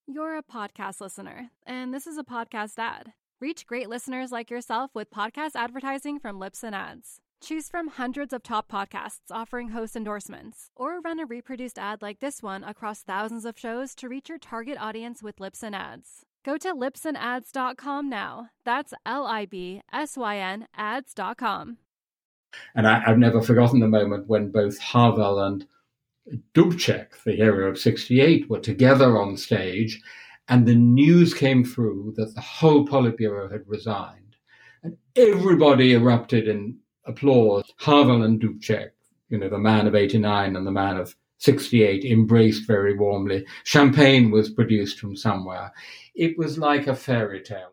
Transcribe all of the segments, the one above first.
You're a podcast listener, and this is a podcast ad. Reach great listeners like yourself with podcast advertising from Libsyn Ads. Choose from hundreds of top podcasts offering host endorsements, or run a reproduced ad like this one across thousands of shows to reach your target audience with Libsyn Ads. Go to libsynads.com now. That's LIBSYN ads.com. And I've never forgotten the moment when both Havel and Dubček, the hero of 68, were together on stage, and the news came through that the whole Politburo had resigned. And everybody erupted in applause. Havel and Dubček, the man of 89 and the man of 68, embraced very warmly. Champagne was produced from somewhere. It was like a fairy tale.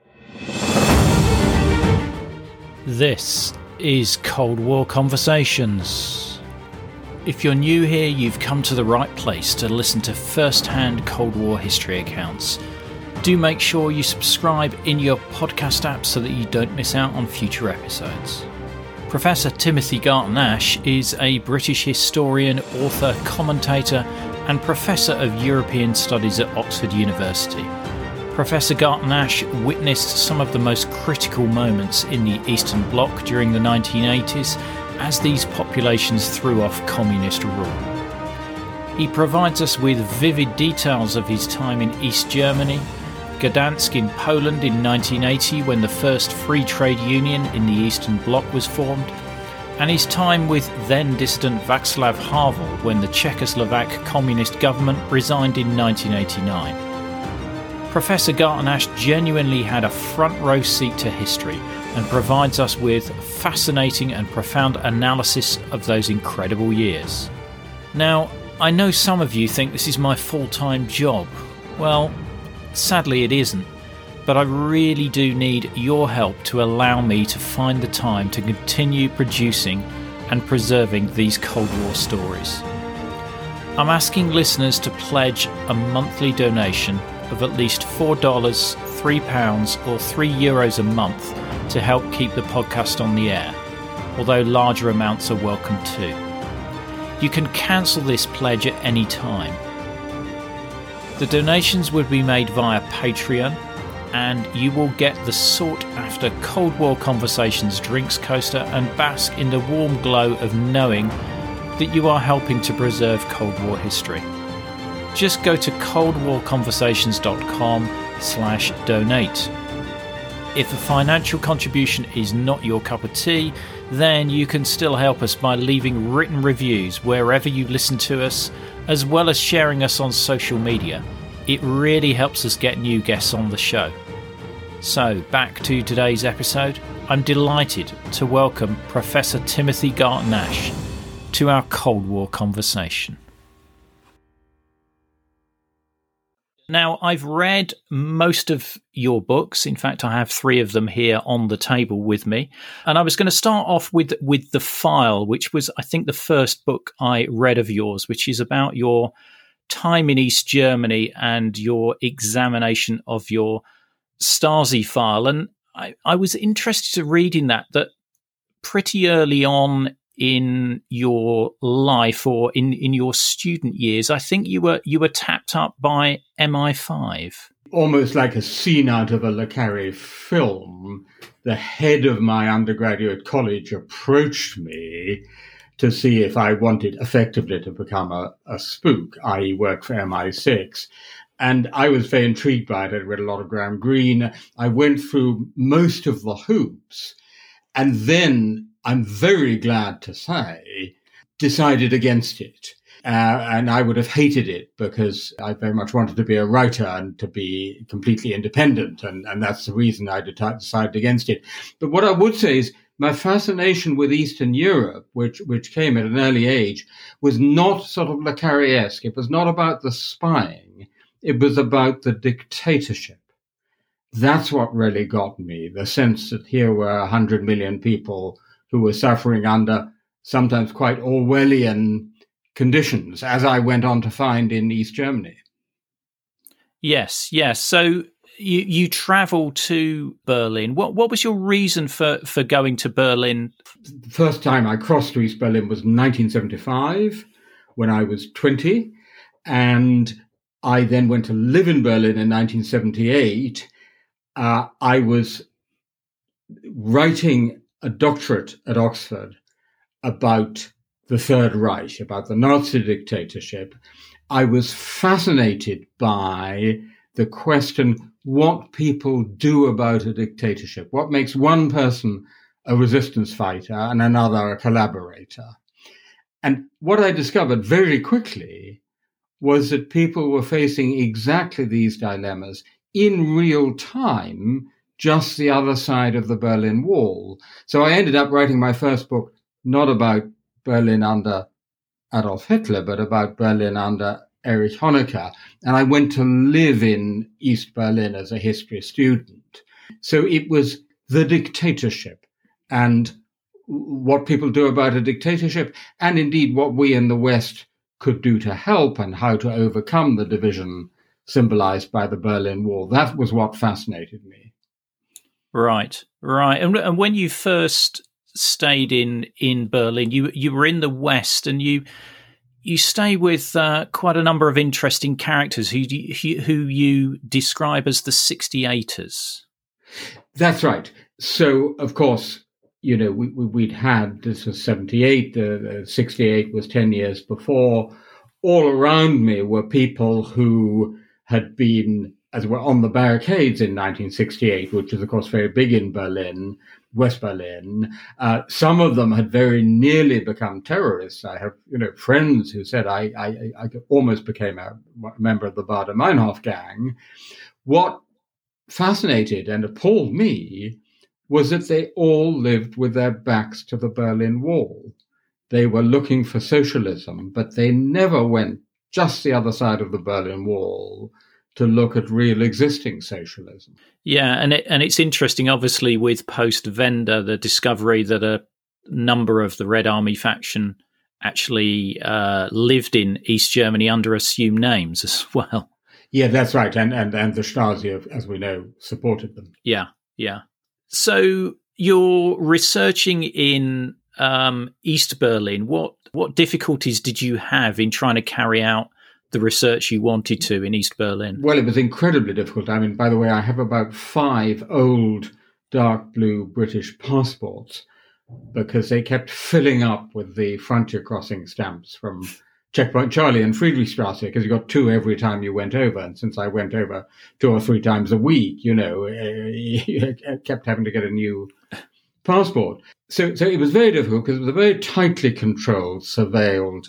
This is Cold War Conversations. If you're new here, you've come to the right place to listen to first-hand Cold War history accounts. Do make sure you subscribe in your podcast app so that you don't miss out on future episodes. Professor Timothy Garton-Ash is a British historian, author, commentator, and Professor of European Studies at Oxford University. Professor Garton-Ash witnessed some of the most critical moments in the Eastern Bloc during the 1980s as these populations threw off communist rule. He provides us with vivid details of his time in East Germany, Gdansk in Poland in 1980 when the first free trade union in the Eastern Bloc was formed, and his time with then-dissident Václav Havel when the Czechoslovak communist government resigned in 1989. Professor Garton-Ash genuinely had a front-row seat to history and provides us with fascinating and profound analysis of those incredible years. Now, I know some of you think this is my full-time job. Well, sadly it isn't, but I really do need your help to allow me to find the time to continue producing and preserving these Cold War stories. I'm asking listeners to pledge a monthly donation of at least $4, £3 or €3 a month to help keep the podcast on the air, although larger amounts are welcome too. You can cancel this pledge at any time. The donations would be made via Patreon, and you will get the sought-after Cold War Conversations drinks coaster and bask in the warm glow of knowing that you are helping to preserve Cold War history. Just go to coldwarconversations.com/donate. If a financial contribution is not your cup of tea, then you can still help us by leaving written reviews wherever you listen to us, as well as sharing us on social media. It really helps us get new guests on the show. So, back to today's episode. I'm delighted to welcome Professor Timothy Garton-Ash to our Cold War conversation. Now, I've read most of your books. In fact, I have 3 of them here on the table with me. And I was going to start off with The File, which was, I think, the first book I read of yours, which is about your time in East Germany and your examination of your Stasi file. And I was interested to read in that pretty early on in your life or in your student years, I think you were tapped up by MI5. Almost like a scene out of a Le Carré film, the head of my undergraduate college approached me to see if I wanted effectively to become a spook, i.e. work for MI6. And I was very intrigued by it. I read a lot of Graham Greene. I went through most of the hoops. And then, I'm very glad to say, decided against it. And I would have hated it because I very much wanted to be a writer and to be completely independent. And that's the reason I decided against it. But what I would say is my fascination with Eastern Europe, which came at an early age, was not sort of Le Carré-esque. It was not about the spying. It was about the dictatorship. That's what really got me, the sense that here were 100 million people who were suffering under sometimes quite Orwellian conditions, as I went on to find in East Germany. Yes. So you travelled to Berlin. What was your reason for going to Berlin? The first time I crossed to East Berlin was 1975, when I was 20, and I then went to live in Berlin in 1978. I was writing a doctorate at Oxford about the Third Reich, about the Nazi dictatorship. I was fascinated by the question, what people do about a dictatorship, what makes one person a resistance fighter and another a collaborator. And what I discovered very quickly was that people were facing exactly these dilemmas in real time, just the other side of the Berlin Wall. So I ended up writing my first book, not about Berlin under Adolf Hitler, but about Berlin under Erich Honecker. And I went to live in East Berlin as a history student. So it was the dictatorship and what people do about a dictatorship, and indeed what we in the West could do to help and how to overcome the division symbolized by the Berlin Wall. That was what fascinated me. Right. And when you first stayed in Berlin, you were in the West, and you stay with quite a number of interesting characters who you describe as the 68ers. That's right. So, of course, you know, we'd had, this was 78, the 68 was 10 years before. All around me were people who had been, as it were, on the barricades in 1968, which is, of course, very big in Berlin, West Berlin. Some of them had very nearly become terrorists. I have, friends who said I almost became a member of the Baader-Meinhof gang. What fascinated and appalled me was that they all lived with their backs to the Berlin Wall. They were looking for socialism, but they never went just the other side of the Berlin Wall to look at real existing socialism. Yeah, and it's interesting, obviously, with post-Wende, the discovery that a number of the Red Army faction actually lived in East Germany under assumed names as well. Yeah, that's right. And the Stasi, as we know, supported them. Yeah. So you're researching in East Berlin. What difficulties did you have in trying to carry out the research you wanted to in East Berlin? Well, it was incredibly difficult. I mean, by the way, I have about 5 old dark blue British passports because they kept filling up with the frontier crossing stamps from Checkpoint Charlie and Friedrichstrasse, because you got 2 every time you went over. And since I went over 2 or 3 times a week, you kept having to get a new passport. So it was very difficult because it was a very tightly controlled, surveilled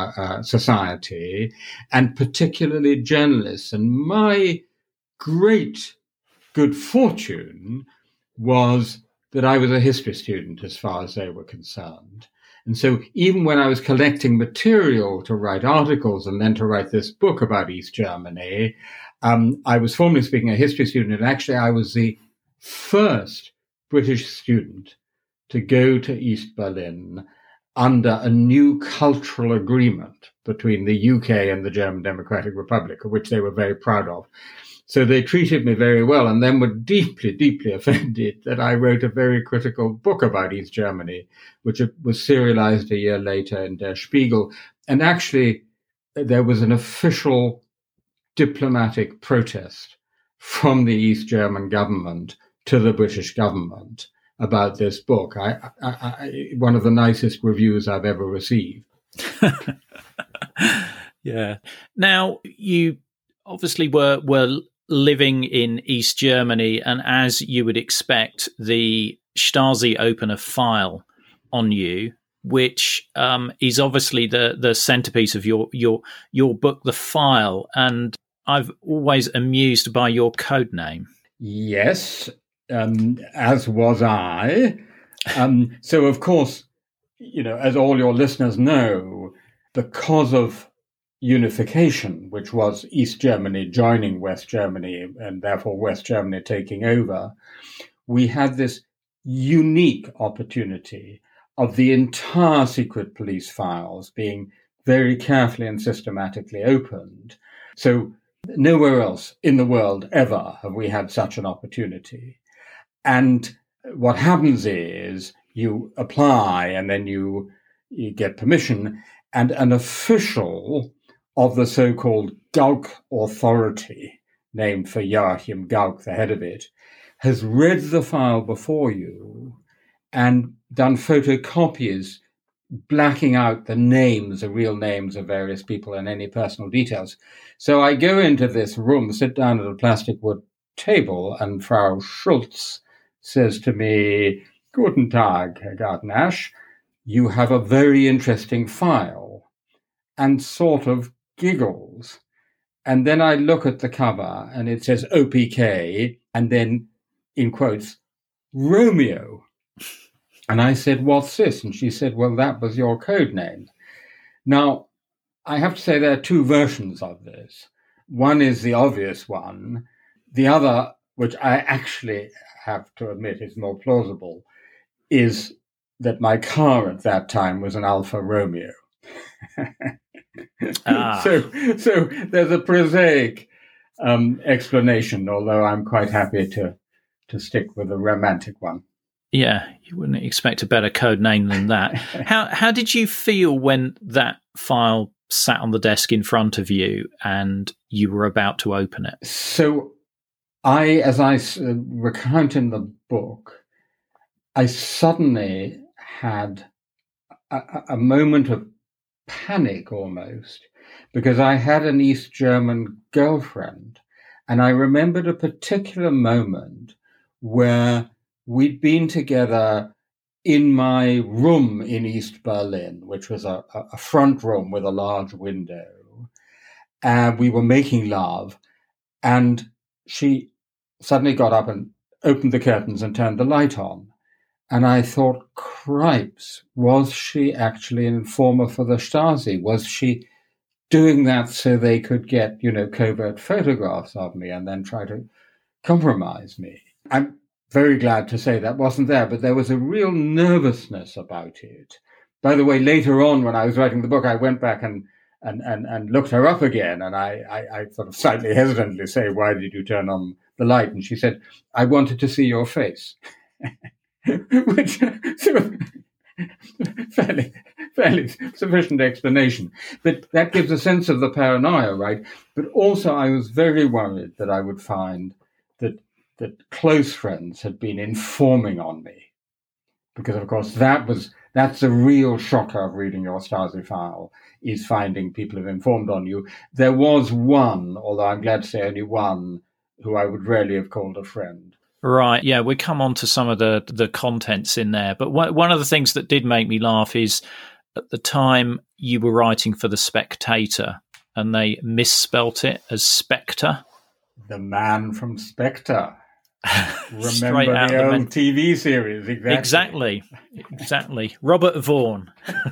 society, and particularly journalists. And my great good fortune was that I was a history student as far as they were concerned. And so even when I was collecting material to write articles and then to write this book about East Germany, I was formally speaking a history student. And actually, I was the first British student to go to East Berlin under a new cultural agreement between the UK and the German Democratic Republic, which they were very proud of. So they treated me very well, and then were deeply, deeply offended that I wrote a very critical book about East Germany, which was serialized a year later in Der Spiegel. And actually, there was an official diplomatic protest from the East German government to the British government about this book. One of the nicest reviews I've ever received. Yeah. Now, you obviously were living in East Germany, and as you would expect, the Stasi open a file on you, which is obviously the centerpiece of your book, The File. And I've always amused by your code name. Yes, as was I. So, of course, as all your listeners know, because of unification, which was East Germany joining West Germany and therefore West Germany taking over, we had this unique opportunity of the entire secret police files being very carefully and systematically opened. So nowhere else in the world ever have we had such an opportunity. And what happens is you apply and then you get permission, and an official of the so-called Gauck Authority, named for Joachim Gauck, the head of it, has read the file before you and done photocopies, blacking out the names, the real names of various people and any personal details. So I go into this room, sit down at a plastic wood table, and Frau Schultz says to me, "Guten Tag, Herr Gartenasch, you have a very interesting file," and sort of giggles. And then I look at the cover and it says OPK and then, in quotes, Romeo. And I said, "What's this?" And she said, "Well, that was your code name." Now, I have to say there are two versions of this. One is the obvious one. The other, which I actually have to admit is more plausible, is that my car at that time was an Alfa Romeo. So there's a prosaic explanation, although I'm quite happy to stick with the romantic one. Yeah, you wouldn't expect a better code name than that. How did you feel when that file sat on the desk in front of you and you were about to open it? So as I recount in the book, I suddenly had a moment of panic almost, because I had an East German girlfriend, and I remembered a particular moment where we'd been together in my room in East Berlin, which was a front room with a large window, and we were making love, and she suddenly got up and opened the curtains and turned the light on. And I thought, cripes, was she actually an informer for the Stasi? Was she doing that so they could get, covert photographs of me and then try to compromise me? I'm very glad to say that wasn't there, but there was a real nervousness about it. By the way, later on, when I was writing the book, I went back and looked her up again, and I sort of slightly hesitantly say, "Why did you turn on the light?" And she said, "I wanted to see your face." Which sort of fairly sufficient explanation. But that gives a sense of the paranoia, right? But also I was very worried that I would find that close friends had been informing on me. Because, of course, that's a real shocker of reading your Stasi file, is finding people have informed on you. There was one, although I'm glad to say only one, who I would rarely have called a friend. Right, yeah, we come on to some of the contents in there. But one of the things that did make me laugh is at the time you were writing for The Spectator and they misspelt it as Spectre. The man from Spectre. Remember the old TV series, exactly. Robert Vaughan.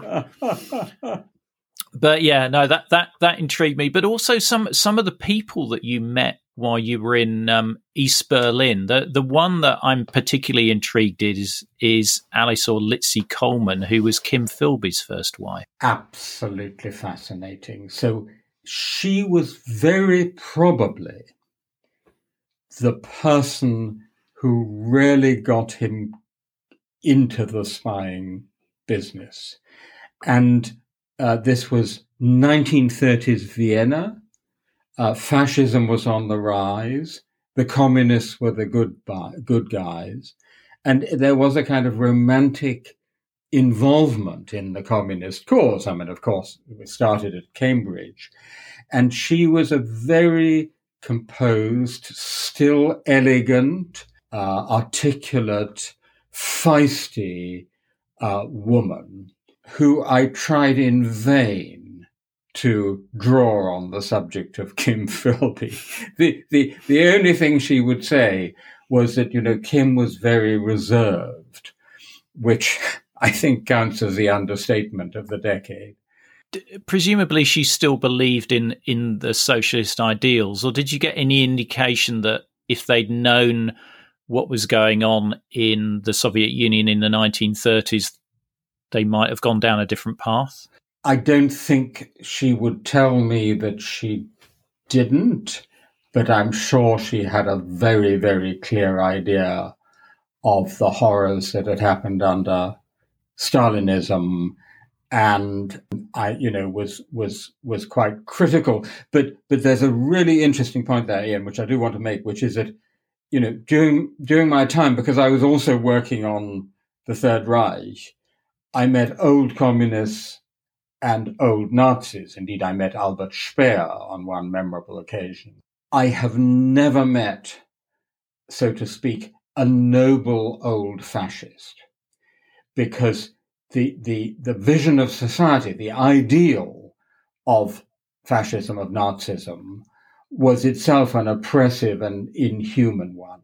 But yeah, no, that intrigued me. But also some of the people that you met while you were in East Berlin. The one that I'm particularly intrigued in is Alice or Litzy Coleman, who was Kim Philby's first wife. Absolutely fascinating. So she was very probably the person who really got him into the spying business. And this was 1930s Vienna. Fascism was on the rise. The communists were the good guys. And there was a kind of romantic involvement in the communist cause. I mean, of course, it started at Cambridge. And she was a very composed, still elegant, articulate, feisty woman who I tried in vain to draw on the subject of Kim Philby. The only thing she would say was that, Kim was very reserved, which I think counts as the understatement of the decade. Presumably she still believed in the socialist ideals, or did you get any indication that if they'd known what was going on in the Soviet Union in the 1930s, they might have gone down a different path? I don't think she would tell me that she didn't, but I'm sure she had a very, very clear idea of the horrors that had happened under Stalinism and I, was quite critical. But there's a really interesting point there, Ian, which I do want to make, which is that, during my time, because I was also working on the Third Reich, I met old communists and old Nazis. Indeed, I met Albert Speer on one memorable occasion. I have never met, so to speak, a noble old fascist, because the vision of society, the ideal of fascism, of Nazism, was itself an oppressive and inhuman one.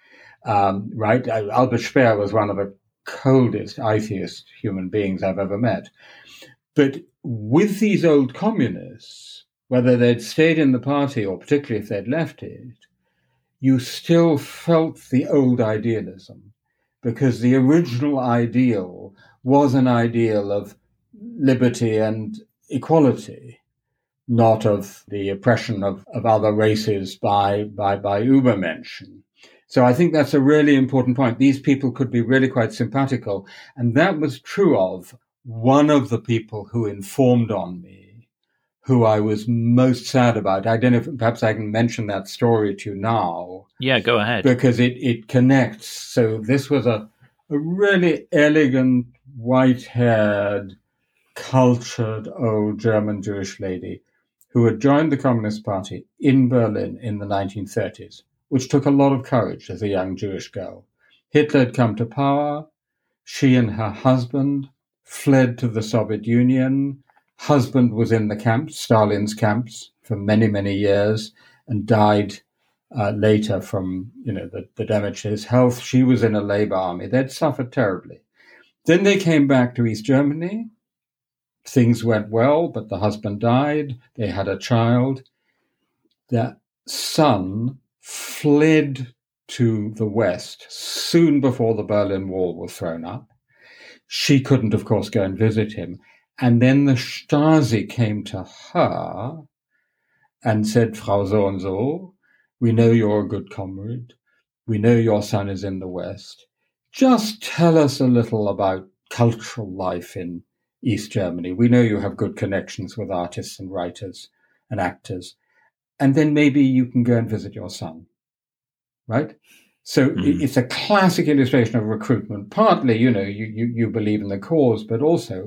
Right? Albert Speer was one of the coldest atheist human beings I've ever met. But with these old communists, whether they'd stayed in the party or particularly if they'd left it, you still felt the old idealism, because the original ideal was an ideal of liberty and equality, not of the oppression of other races by Übermenschen. So I think that's a really important point. These people could be really quite simpatico. And that was true of one of the people who informed on me, who I was most sad about. I don't know if perhaps I can mention that story to you now. Yeah, go ahead. Because it connects. So this was a really elegant, white-haired, cultured old German Jewish lady who had joined the Communist Party in Berlin in the 1930s, which took a lot of courage as a young Jewish girl. Hitler had come to power. She and her husband fled to the Soviet Union. Husband was in the camps, Stalin's camps, for many, many years, and died later from the damage to his health. She was in a labor army. They'd suffered terribly. Then they came back to East Germany. Things went well, but the husband died. They had a child. Their son fled to the West soon before the Berlin Wall was thrown up. She couldn't, of course, go and visit him. And then the Stasi came to her and said, Frau so and so, we know you're a good comrade. We know your son is in the West. Just tell us a little about cultural life in East Germany. We know you have good connections with artists and writers and actors. And then maybe you can go and visit your son. Right? So it's a classic illustration of recruitment. Partly, you believe in the cause, but also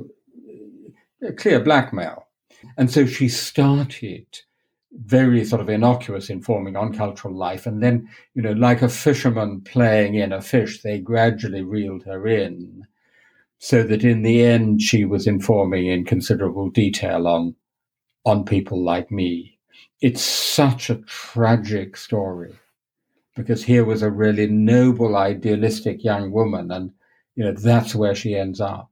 a clear blackmail. And so she started very sort of innocuous, informing on cultural life. And then, like a fisherman playing in a fish, they gradually reeled her in, so that in the end, she was informing in considerable detail on people like me. It's such a tragic story, because here was a really noble, idealistic young woman, and that's where she ends up.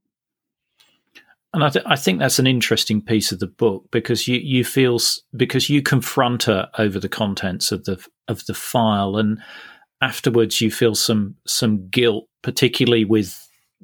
And I think that's an interesting piece of the book, because you feel, because you confront her over the contents of the file, and afterwards you feel some guilt, particularly with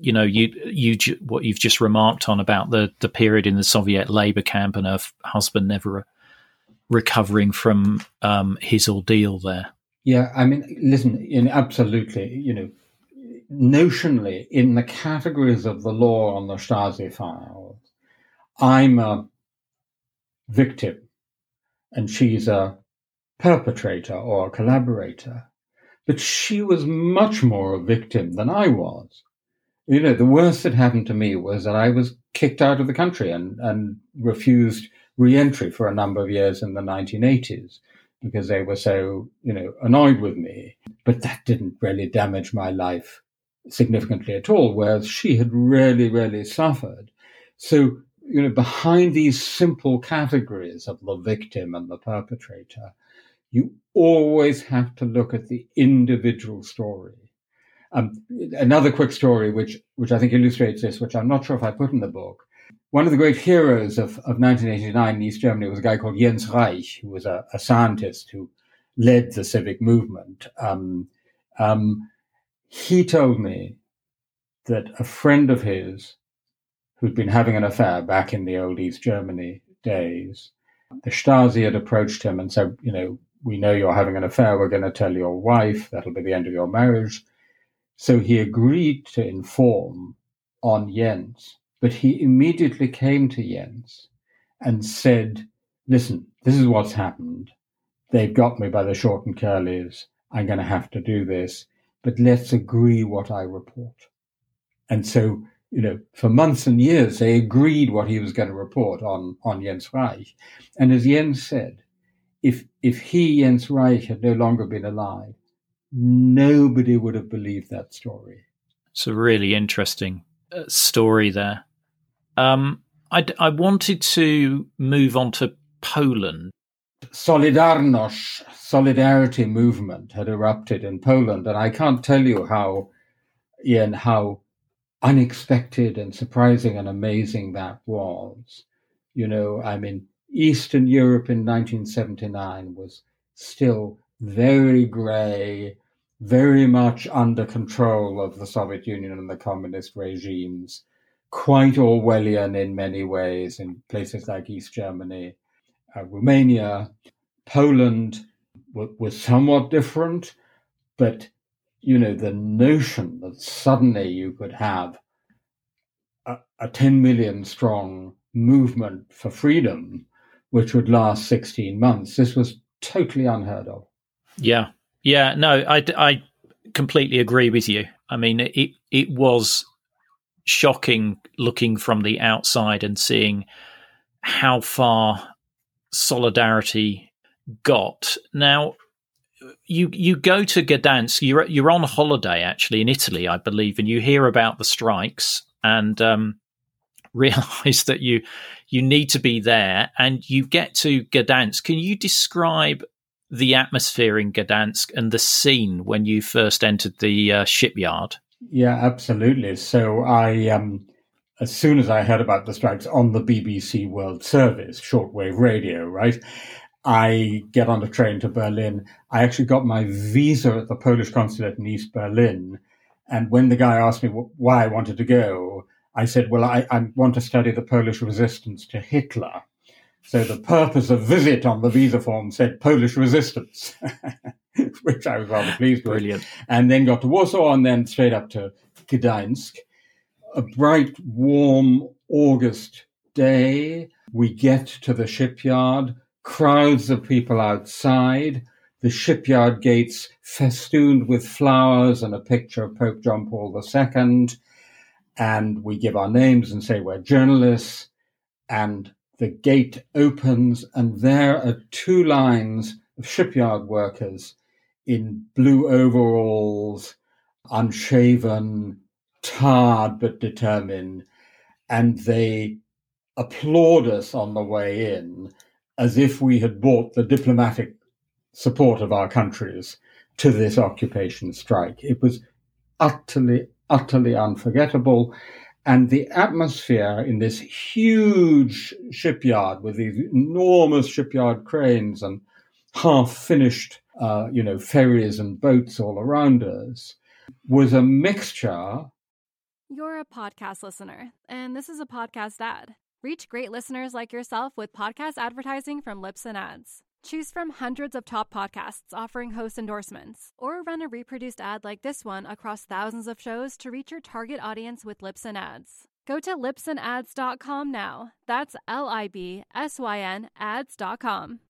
what you've just remarked on about the period in the Soviet labor camp and her husband never recovering from his ordeal there. Yeah, I mean, listen, absolutely, notionally, in the categories of the law on the Stasi files, I'm a victim and she's a perpetrator or a collaborator. But she was much more a victim than I was. The worst that happened to me was that I was kicked out of the country and refused re-entry for a number of years in the 1980s. Because they were so, annoyed with me. But that didn't really damage my life significantly at all, whereas she had really, really suffered. So, behind these simple categories of the victim and the perpetrator, you always have to look at the individual story. Another quick story, which I think illustrates this, which I'm not sure if I put in the book. One of the great heroes of 1989 in East Germany was a guy called Jens Reich, who was a scientist who led the civic movement. He told me that a friend of his who'd been having an affair back in the old East Germany days, the Stasi had approached him and said, we know you're having an affair. We're going to tell your wife. That'll be the end of your marriage. So he agreed to inform on Jens But he immediately came to Jens and said, listen, this is what's happened. They've got me by the short and curlies. I'm going to have to do this, but let's agree what I report. And so, for months and years, they agreed what he was going to report on Jens Reich. And as Jens said, if he, Jens Reich, had no longer been alive, nobody would have believed that story. It's a really interesting story there. I wanted to move on to Poland. Solidarność, solidarity movement, had erupted in Poland, and I can't tell you how unexpected and surprising and amazing that was. Eastern Europe in 1979 was still very grey, very much under control of the Soviet Union and the communist regimes, quite Orwellian in many ways in places like East Germany. Romania, Poland was somewhat different, but, the notion that suddenly you could have a 10 million strong movement for freedom, which would last 16 months, this was totally unheard of. Yeah. No, I completely agree with you. I mean, it was shocking looking from the outside and seeing how far solidarity got. Now, you go to Gdansk. You're on holiday actually in Italy, I believe, and you hear about the strikes and realize that you need to be there. And you get to Gdansk. Can you describe the atmosphere in Gdansk and the scene when you first entered the shipyard? Yeah, absolutely. So as soon as I heard about the strikes on the BBC World Service, shortwave radio, right, I get on the train to Berlin. I actually got my visa at the Polish consulate in East Berlin. And when the guy asked me why I wanted to go, I said, well, I want to study the Polish resistance to Hitler. So the purpose of visit on the visa form said Polish resistance, which I was rather pleased with. Brilliant. And then got to Warsaw and then straight up to Gdańsk. A bright, warm August day. We get to the shipyard, crowds of people outside, the shipyard gates festooned with flowers and a picture of Pope John Paul II. And we give our names and say we're journalists. And the gate opens, and there are two lines of shipyard workers in blue overalls, unshaven, tired but determined, and they applaud us on the way in as if we had brought the diplomatic support of our countries to this occupation strike. It was utterly unforgettable. And the atmosphere in this huge shipyard with these enormous shipyard cranes and half-finished, ferries and boats all around us was a mixture. You're a podcast listener, and this is a podcast ad. Reach great listeners like yourself with podcast advertising from Libsyn Ads. Choose from hundreds of top podcasts offering host endorsements, or run a reproduced ad like this one across thousands of shows to reach your target audience with Libsyn Ads. Go to libsynads.com now. That's LIBSYN ads.com.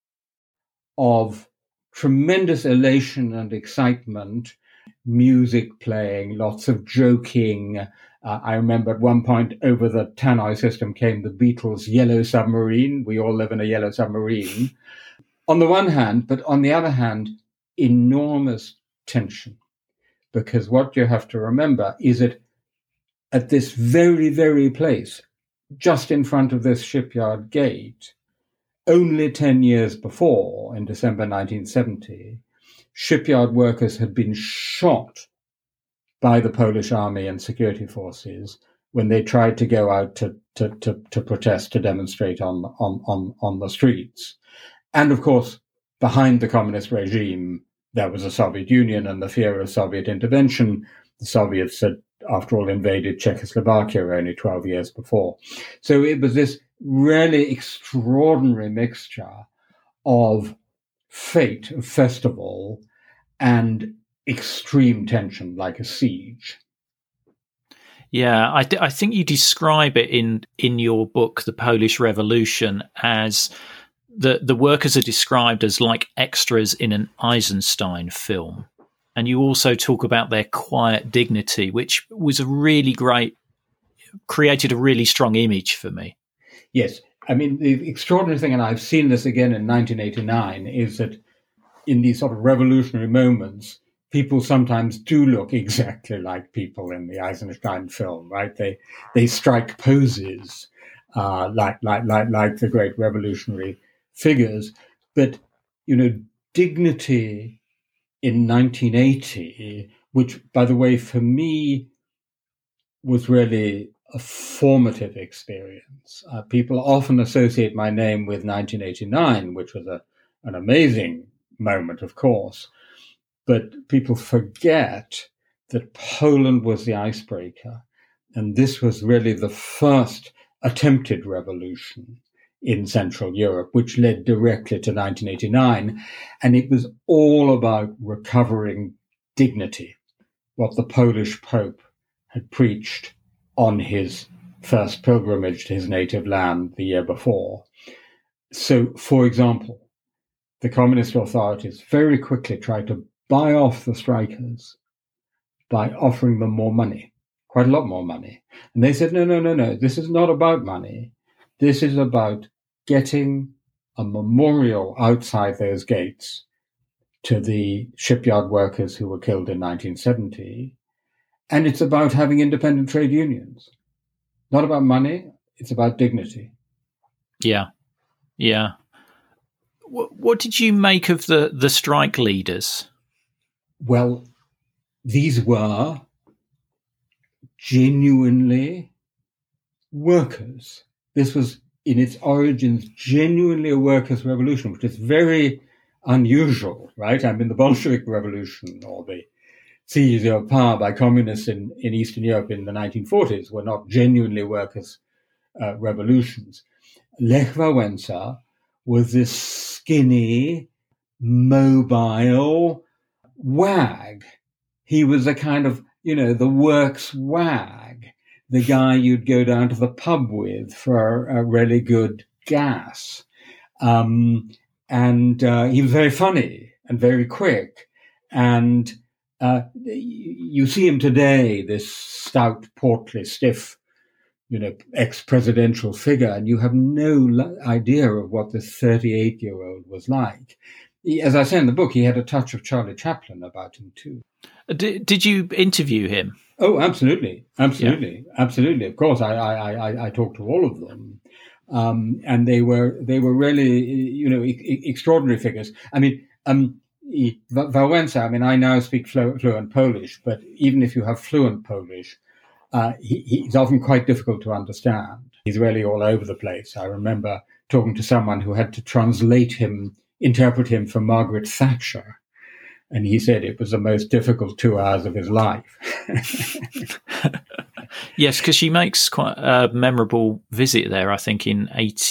Of tremendous elation and excitement, music playing, lots of joking. I remember at one point over the Tannoy system came the Beatles' Yellow Submarine. We all live in a yellow submarine. On the one hand, but on the other hand, enormous tension. Because what you have to remember is that at this very, very place, just in front of this shipyard gate, only 10 years before, in December 1970, shipyard workers had been shot by the Polish army and security forces when they tried to go out to protest, to demonstrate on the streets. And of course, behind the communist regime, there was the Soviet Union and the fear of Soviet intervention. The Soviets had, after all, invaded Czechoslovakia only 12 years before. So it was this really extraordinary mixture of fate, of festival, and extreme tension, like a siege. Yeah, I think you describe it in your book, The Polish Revolution, as the workers are described as like extras in an Eisenstein film. And you also talk about their quiet dignity, which was created a really strong image for me. Yes. I mean, the extraordinary thing, and I've seen this again in 1989, is that in these sort of revolutionary moments, people sometimes do look exactly like people in the Eisenstein film, right? They strike poses like the great revolutionary figures. But, dignity in 1980, which, by the way, for me, was really a formative experience. People often associate my name with 1989, which was an amazing moment, of course. But people forget that Poland was the icebreaker. And this was really the first attempted revolution in Central Europe, which led directly to 1989. And it was all about recovering dignity, what the Polish Pope had preached on his first pilgrimage to his native land the year before. So, for example, the communist authorities very quickly tried to buy off the strikers by offering them more money, quite a lot more money. And they said, no, this is not about money. This is about getting a memorial outside those gates to the shipyard workers who were killed in 1970. And it's about having independent trade unions. Not about money, it's about dignity. Yeah. What did you make of the strike leaders? Well, these were genuinely workers. This was, in its origins, genuinely a workers' revolution, which is very unusual, right? I mean, the Bolshevik Revolution or the seizure of power by communists in Eastern Europe in the 1940s were not genuinely workers' revolutions. Lech Wałęsa was this skinny, mobile wag. He was a kind of, the works wag, the guy you'd go down to the pub with for a really good gas. And he was very funny and very quick. And you see him today, this stout, portly, stiff, ex-presidential figure, and you have no idea of what this 38-year-old was like. As I say in the book, he had a touch of Charlie Chaplin about him too. Did you interview him? Oh, absolutely. Of course, I talked to all of them, and they were really extraordinary figures. I mean, Wałęsa. I now speak fluent Polish, but even if you have fluent Polish, he's often quite difficult to understand. He's really all over the place. I remember talking to someone who had to interpret him for Margaret Thatcher. And he said it was the most difficult 2 hours of his life. Yes, because she makes quite a memorable visit there, I think, in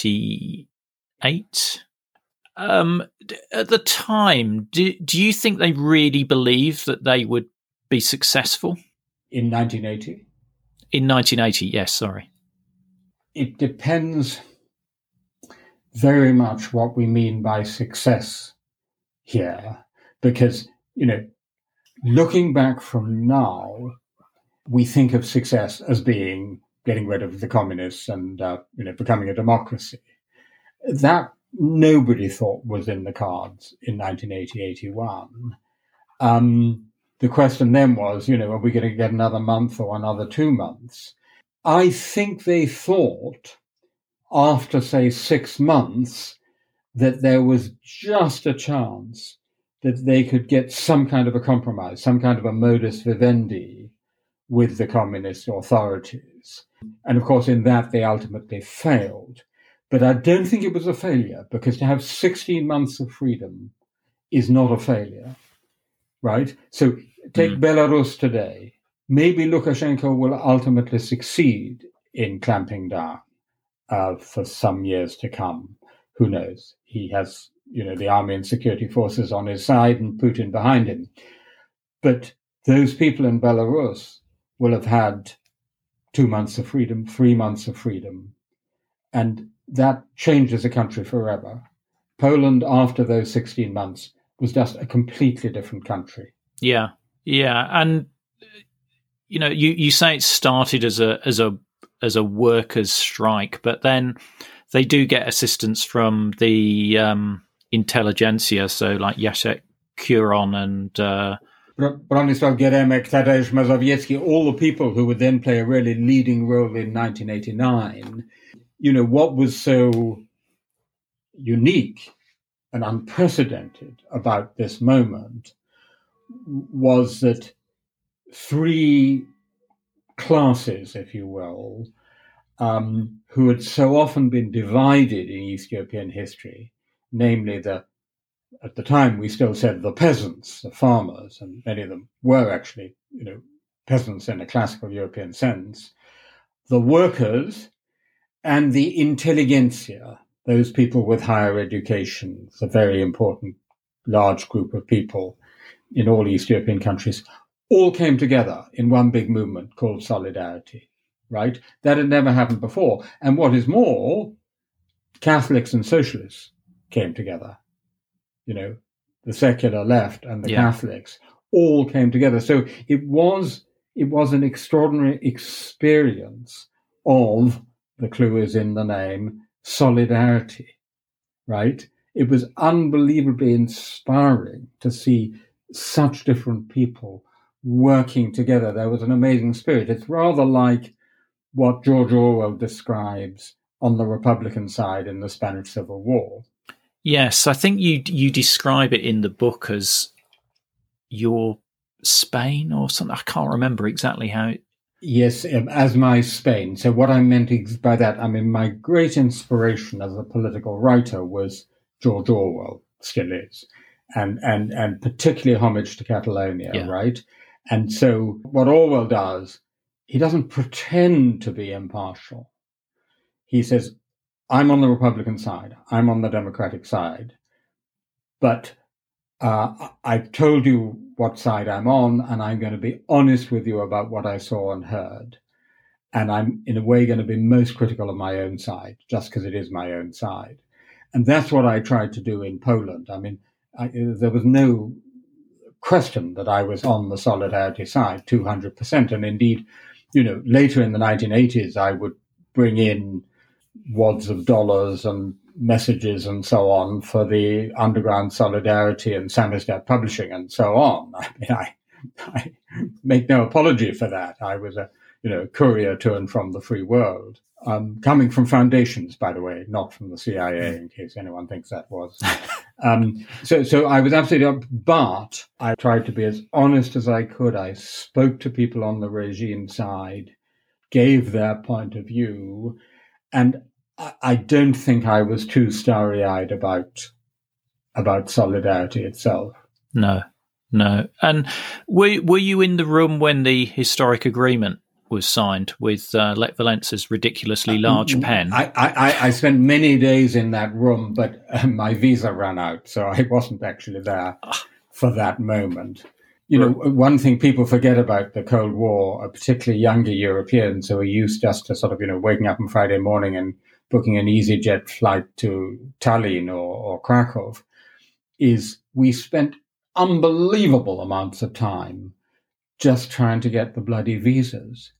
1988. At the time, do you think they really believed that they would be successful? In 1980? In 1980, yes, sorry. It depends very much what we mean by success here. Because, looking back from now, we think of success as being getting rid of the communists and, becoming a democracy. That nobody thought was in the cards in 1980-81. The question then was, are we going to get another month or another 2 months? I think they thought after, say, 6 months that there was just a chance that they could get some kind of a compromise, some kind of a modus vivendi with the communist authorities. And of course, in that, they ultimately failed. But I don't think it was a failure, because to have 16 months of freedom is not a failure, right? So take Belarus today. Maybe Lukashenko will ultimately succeed in clamping down for some years to come. Who knows? He has, the army and security forces on his side and Putin behind him. But those people in Belarus will have had 2 months of freedom, 3 months of freedom. And that changes a country forever. Poland, after those 16 months, was just a completely different country. Yeah, yeah. And, you say it started as a workers' strike, but then they do get assistance from the intelligentsia, so like Jacek Kuron and Bronisław Geremek, Tadeusz Mazowiecki, all the people who would then play a really leading role in 1989. What was so unique and unprecedented about this moment was that three classes, if you will, who had so often been divided in East European history, namely at the time we still said the peasants, the farmers, and many of them were actually, peasants in a classical European sense, the workers and the intelligentsia, those people with higher education, it's a very important large group of people in all East European countries, all came together in one big movement called Solidarity, right? That had never happened before. And what is more, Catholics and socialists came together. The secular left and the Catholics all came together. So it was an extraordinary experience of, the clue is in the name, solidarity, right? It was unbelievably inspiring to see such different people working together. There was an amazing spirit. It's rather like what George Orwell describes on the Republican side in the Spanish Civil War. Yes, I think you describe it in the book as your Spain or something. I can't remember exactly how. Yes, as my Spain. So what I meant by that, my great inspiration as a political writer was George Orwell, still is, and particularly homage to Catalonia, right? And so what Orwell does, he doesn't pretend to be impartial. He says, I'm on the Republican side, I'm on the Democratic side, but I've told you what side I'm on, and I'm going to be honest with you about what I saw and heard. And I'm, in a way, going to be most critical of my own side, just because it is my own side. And that's what I tried to do in Poland. There was no question that I was on the Solidarity side, 200%. And indeed, later in the 1980s, I would bring in wads of dollars and messages and so on for the Underground Solidarity and Samizdat Publishing and so on. I make no apology for that. I was a courier to and from the free world, coming from foundations, by the way, not from the CIA, in case anyone thinks that was. So I was absolutely up, but I tried to be as honest as I could. I spoke to people on the regime side, gave their point of view, and I don't think I was too starry-eyed about Solidarity itself. No. And were you in the room when the historic agreement was signed with Lech Wałęsa's ridiculously large pen? I spent many days in that room, but my visa ran out, so I wasn't actually there for that moment. One thing people forget about the Cold War, particularly younger Europeans who are used just to sort of, waking up on Friday morning and booking an EasyJet flight to Tallinn or Krakow, is we spent unbelievable amounts of time just trying to get the bloody visas.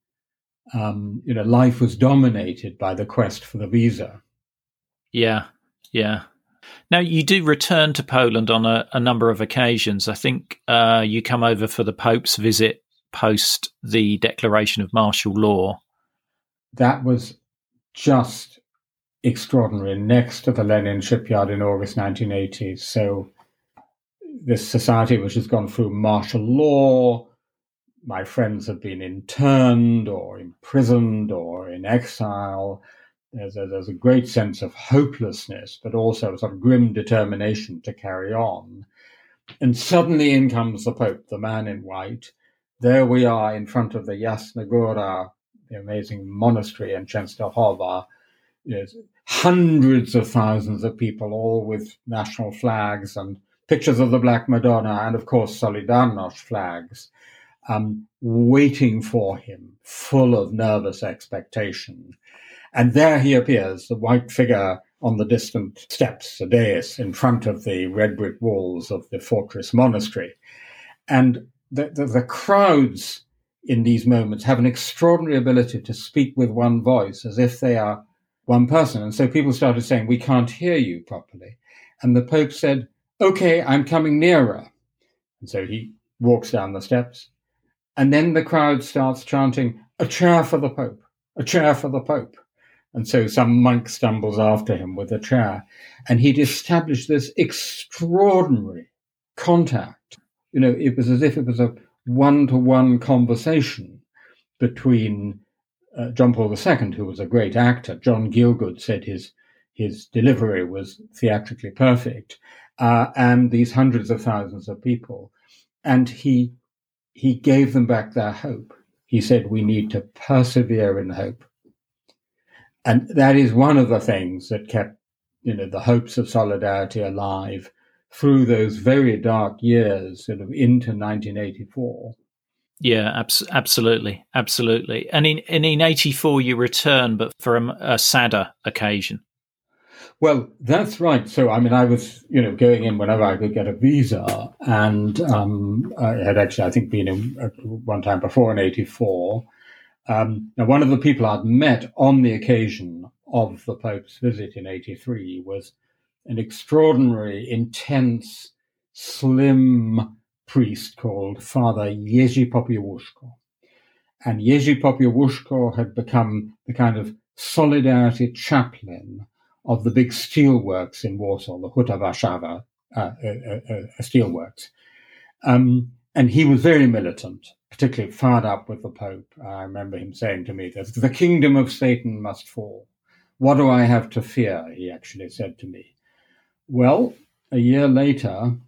Life was dominated by the quest for the visa. Yeah. Now, you do return to Poland on a number of occasions. I think you come over for the Pope's visit post the declaration of martial law. That was just extraordinary, next to the Lenin shipyard in August 1980. So this society which has gone through martial law, my friends have been interned or imprisoned or in exile. There's a great sense of hopelessness, but also a sort of grim determination to carry on. And suddenly in comes the Pope, the man in white. There we are in front of the Jasna Góra, the amazing monastery in Częstochowa. There's hundreds of thousands of people, all with national flags and pictures of the Black Madonna and, of course, Solidarność flags. waiting for him, full of nervous expectation. And there he appears, the white figure on the distant steps, a dais in front of the red brick walls of the fortress monastery. And the crowds in these moments have an extraordinary ability to speak with one voice as if they are one person. And so people started saying, "We can't hear you properly." And the Pope said, "Okay, I'm coming nearer." And so he walks down the steps. And then the crowd starts chanting, "A chair for the Pope, a chair for the Pope." And so some monk stumbles after him with a chair. And he'd established this extraordinary contact. It was as if it was a one-to-one conversation between John Paul II, who was a great actor. John Gielgud said his delivery was theatrically perfect, and these hundreds of thousands of people. And he gave them back their hope. He said, "We need to persevere in hope." And that is one of the things that kept, the hopes of solidarity alive through those very dark years, sort of into 1984. Yeah, absolutely. And in 84, you return, but for a sadder occasion. Well, that's right. So, I was, going in whenever I could get a visa, and I had actually, I think, been in one time before in 84. Now, one of the people I'd met on the occasion of the Pope's visit in 83 was an extraordinary, intense, slim priest called Father Jerzy Popiełuszko. And Jerzy Popiełuszko had become the kind of solidarity chaplain of the big steelworks in Warsaw, the Huta Warszawa steelworks. And he was very militant, particularly fired up with the Pope. I remember him saying to me that the kingdom of Satan must fall. "What do I have to fear?" he actually said to me. Well, a year later,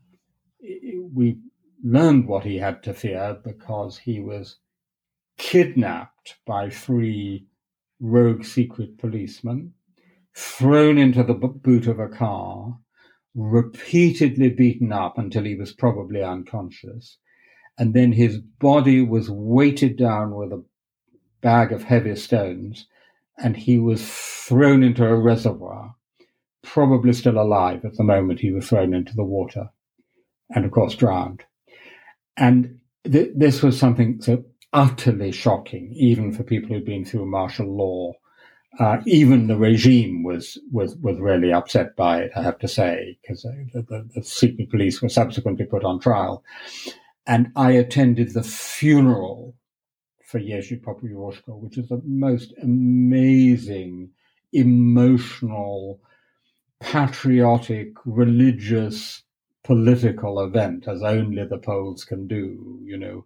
we learned what he had to fear because he was kidnapped by 3 rogue secret policemen, thrown into the boot of a car, repeatedly beaten up until he was probably unconscious. And then his body was weighted down with a bag of heavy stones, and he was thrown into a reservoir, probably still alive at the moment he was thrown into the water, and of course drowned. And this was something so utterly shocking, even for people who'd been through martial law. Even the regime was really upset by it, I have to say, because the secret police were subsequently put on trial. And I attended the funeral for Jerzy Popiełuszko, which is the most amazing, emotional, patriotic, religious, political event, as only the Poles can do,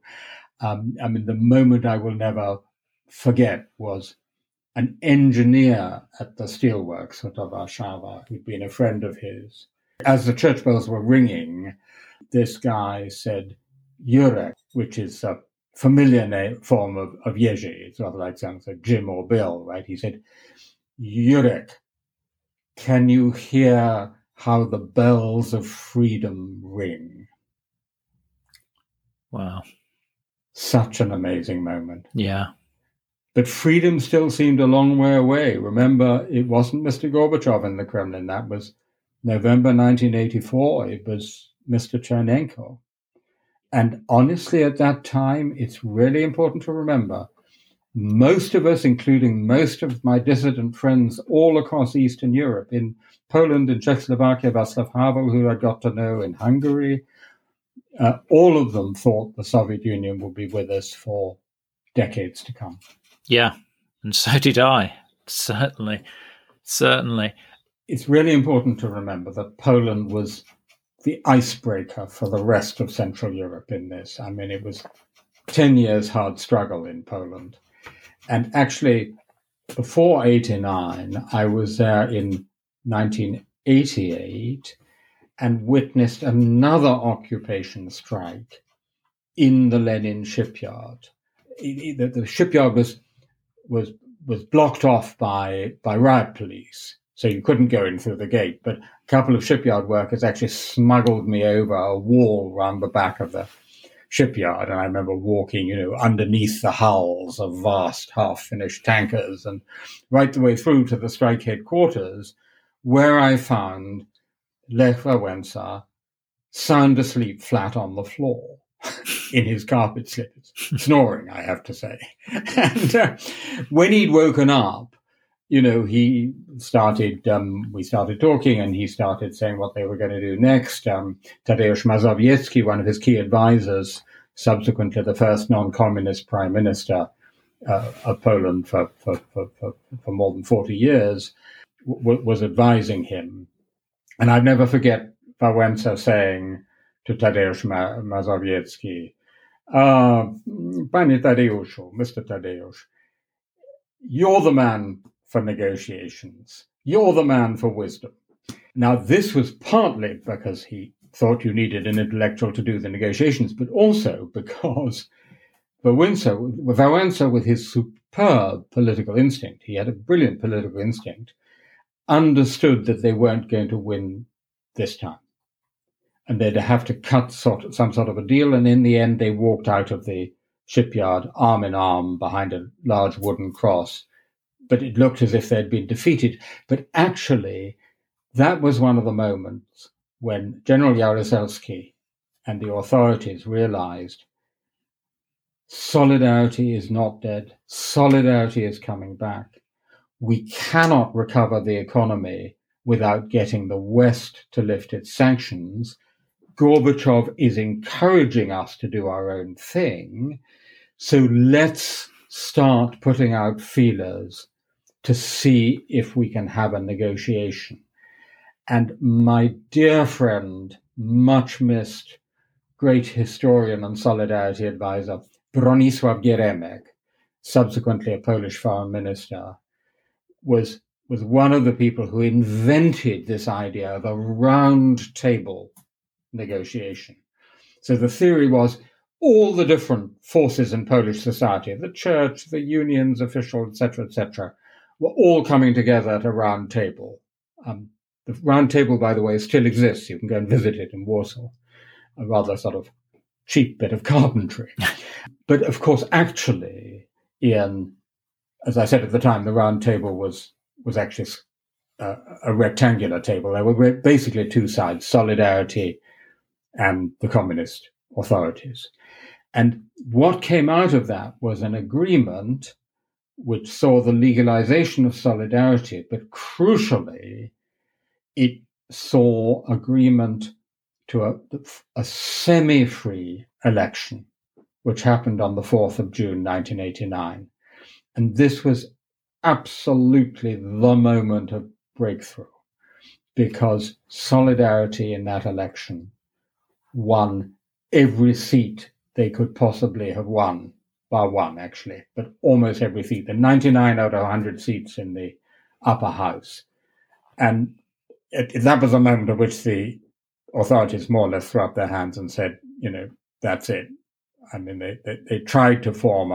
the moment I will never forget was an engineer at the steelworks, Huta Warszawa, who'd been a friend of his. As the church bells were ringing, this guy said, "Jurek," which is a familiar form of Jerzy. It's rather like sounds like Jim or Bill, right? He said, "Jurek, can you hear how the bells of freedom ring?" Wow. Such an amazing moment. Yeah. But freedom still seemed a long way away. Remember, it wasn't Mr. Gorbachev in the Kremlin. That was November 1984. It was Mr. Chernenko. And honestly, at that time, it's really important to remember, most of us, including most of my dissident friends all across Eastern Europe, in Poland, in Czechoslovakia, Václav Havel, who I got to know in Hungary, all of them thought the Soviet Union would be with us for decades to come. Yeah, and so did I. Certainly. It's really important to remember that Poland was the icebreaker for the rest of Central Europe in this. It was 10 years hard struggle in Poland. And actually, before 89, I was there in 1988 and witnessed another occupation strike in the Lenin shipyard. The shipyard was blocked off by riot police, so you couldn't go in through the gate. But a couple of shipyard workers actually smuggled me over a wall around the back of the shipyard. And I remember walking, underneath the hulls of vast half-finished tankers and right the way through to the strike headquarters, where I found Lech Wałęsa sound asleep flat on the floor in his carpet slippers, snoring, I have to say. And when he'd woken up, he started, we started talking, and he started saying what they were going to do next. Tadeusz Mazowiecki, one of his key advisors, subsequently the first non-communist prime minister of Poland for more than 40 years, was advising him. And I'd never forget Wałęsa saying to Tadeusz Mazowiecki, Panie Tadeuszu, Mr. Tadeusz, you're the man for negotiations. You're the man for wisdom. Now, this was partly because he thought you needed an intellectual to do the negotiations, but also because Wałęsa, with his superb political instinct, he had a brilliant political instinct, understood that they weren't going to win this time. And they'd have to cut some sort of a deal. And in the end, they walked out of the shipyard arm in arm behind a large wooden cross. But it looked as if they'd been defeated. But actually, that was one of the moments when General Jaruzelski and the authorities realized solidarity is not dead. Solidarity is coming back. We cannot recover the economy without getting the West to lift its sanctions. Gorbachev is encouraging us to do our own thing. So let's start putting out feelers to see if we can have a negotiation. And my dear friend, much missed, great historian and solidarity advisor, Bronisław Geremek, subsequently a Polish foreign minister, was one of the people who invented this idea of a round table negotiation. So the theory was all the different forces in Polish society, the church, the unions, officials, etc., were all coming together at a round table. The round table, by the way, still exists. You can go and visit it in Warsaw, a rather sort of cheap bit of carpentry. But of course, actually, Ian, as I said at the time, the round table was actually a rectangular table. There were basically two sides, Solidarity and the communist authorities. And what came out of that was an agreement which saw the legalization of Solidarity, but crucially, it saw agreement to a semi-free election, which happened on the 4th of June, 1989. And this was absolutely the moment of breakthrough, because Solidarity in that election won every seat they could possibly have won, bar one actually, but almost every seat, the 99 out of 100 seats in the upper house. And that was a moment at which the authorities more or less threw up their hands and said, that's it. I mean, they tried to form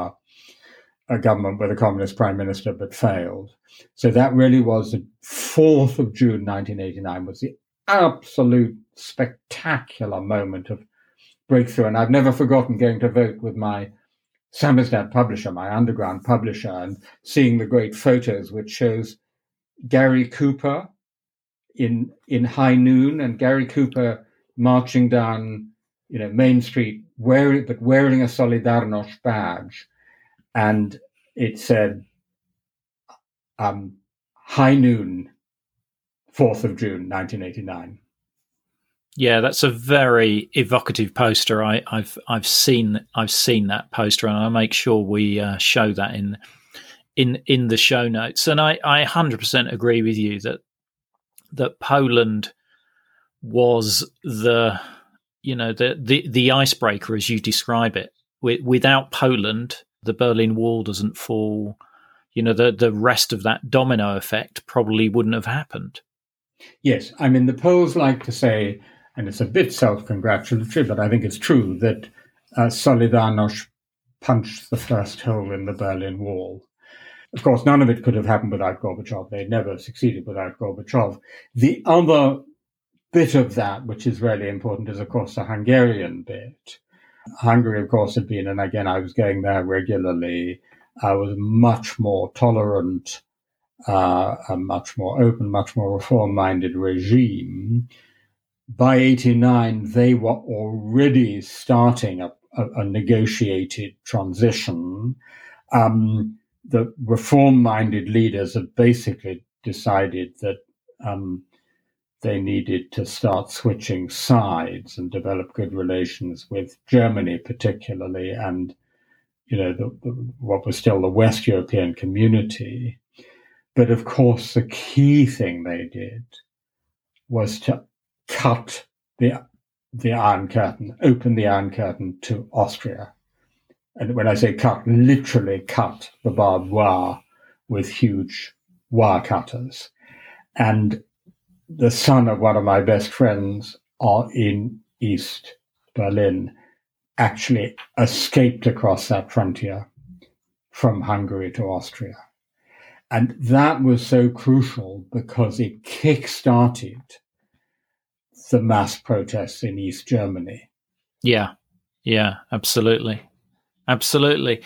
a government with a communist prime minister, but failed. So that really was the 4th of June, 1989, was the absolute spectacular moment of breakthrough. And I've never forgotten going to vote with my Samizdat publisher, my underground publisher, and seeing the great photos, which shows Gary Cooper in high noon, and Gary Cooper marching down, Main Street, wearing a Solidarność badge. And it said, high noon, 4th of June, 1989. Yeah, that's a very evocative poster. I've seen that poster, and I'll make sure we show that in the show notes. And I 100% agree with you that Poland was the icebreaker, as you describe it. Without Poland, the Berlin Wall doesn't fall. The rest of that domino effect probably wouldn't have happened. Yes, I mean, the Poles like to say, and it's a bit self-congratulatory, but I think it's true, that Solidarność punched the first hole in the Berlin Wall. Of course, none of it could have happened without Gorbachev. They never succeeded without Gorbachev. The other bit of that, which is really important, is, of course, the Hungarian bit. Hungary, of course, had been, and again, I was going there regularly. I was much more tolerant, a much more open, much more reform-minded regime. By 1989, they were already starting a negotiated transition. The reform-minded leaders had basically decided that they needed to start switching sides and develop good relations with Germany, particularly, and what was still the West European community. But of course, the key thing they did was to cut the Iron Curtain, open the Iron Curtain to Austria. And when I say cut, literally cut the barbed wire with huge wire cutters. And the son of one of my best friends in East Berlin actually escaped across that frontier from Hungary to Austria. And that was so crucial because it kick-started the mass protests in East Germany. Yeah, absolutely. Absolutely.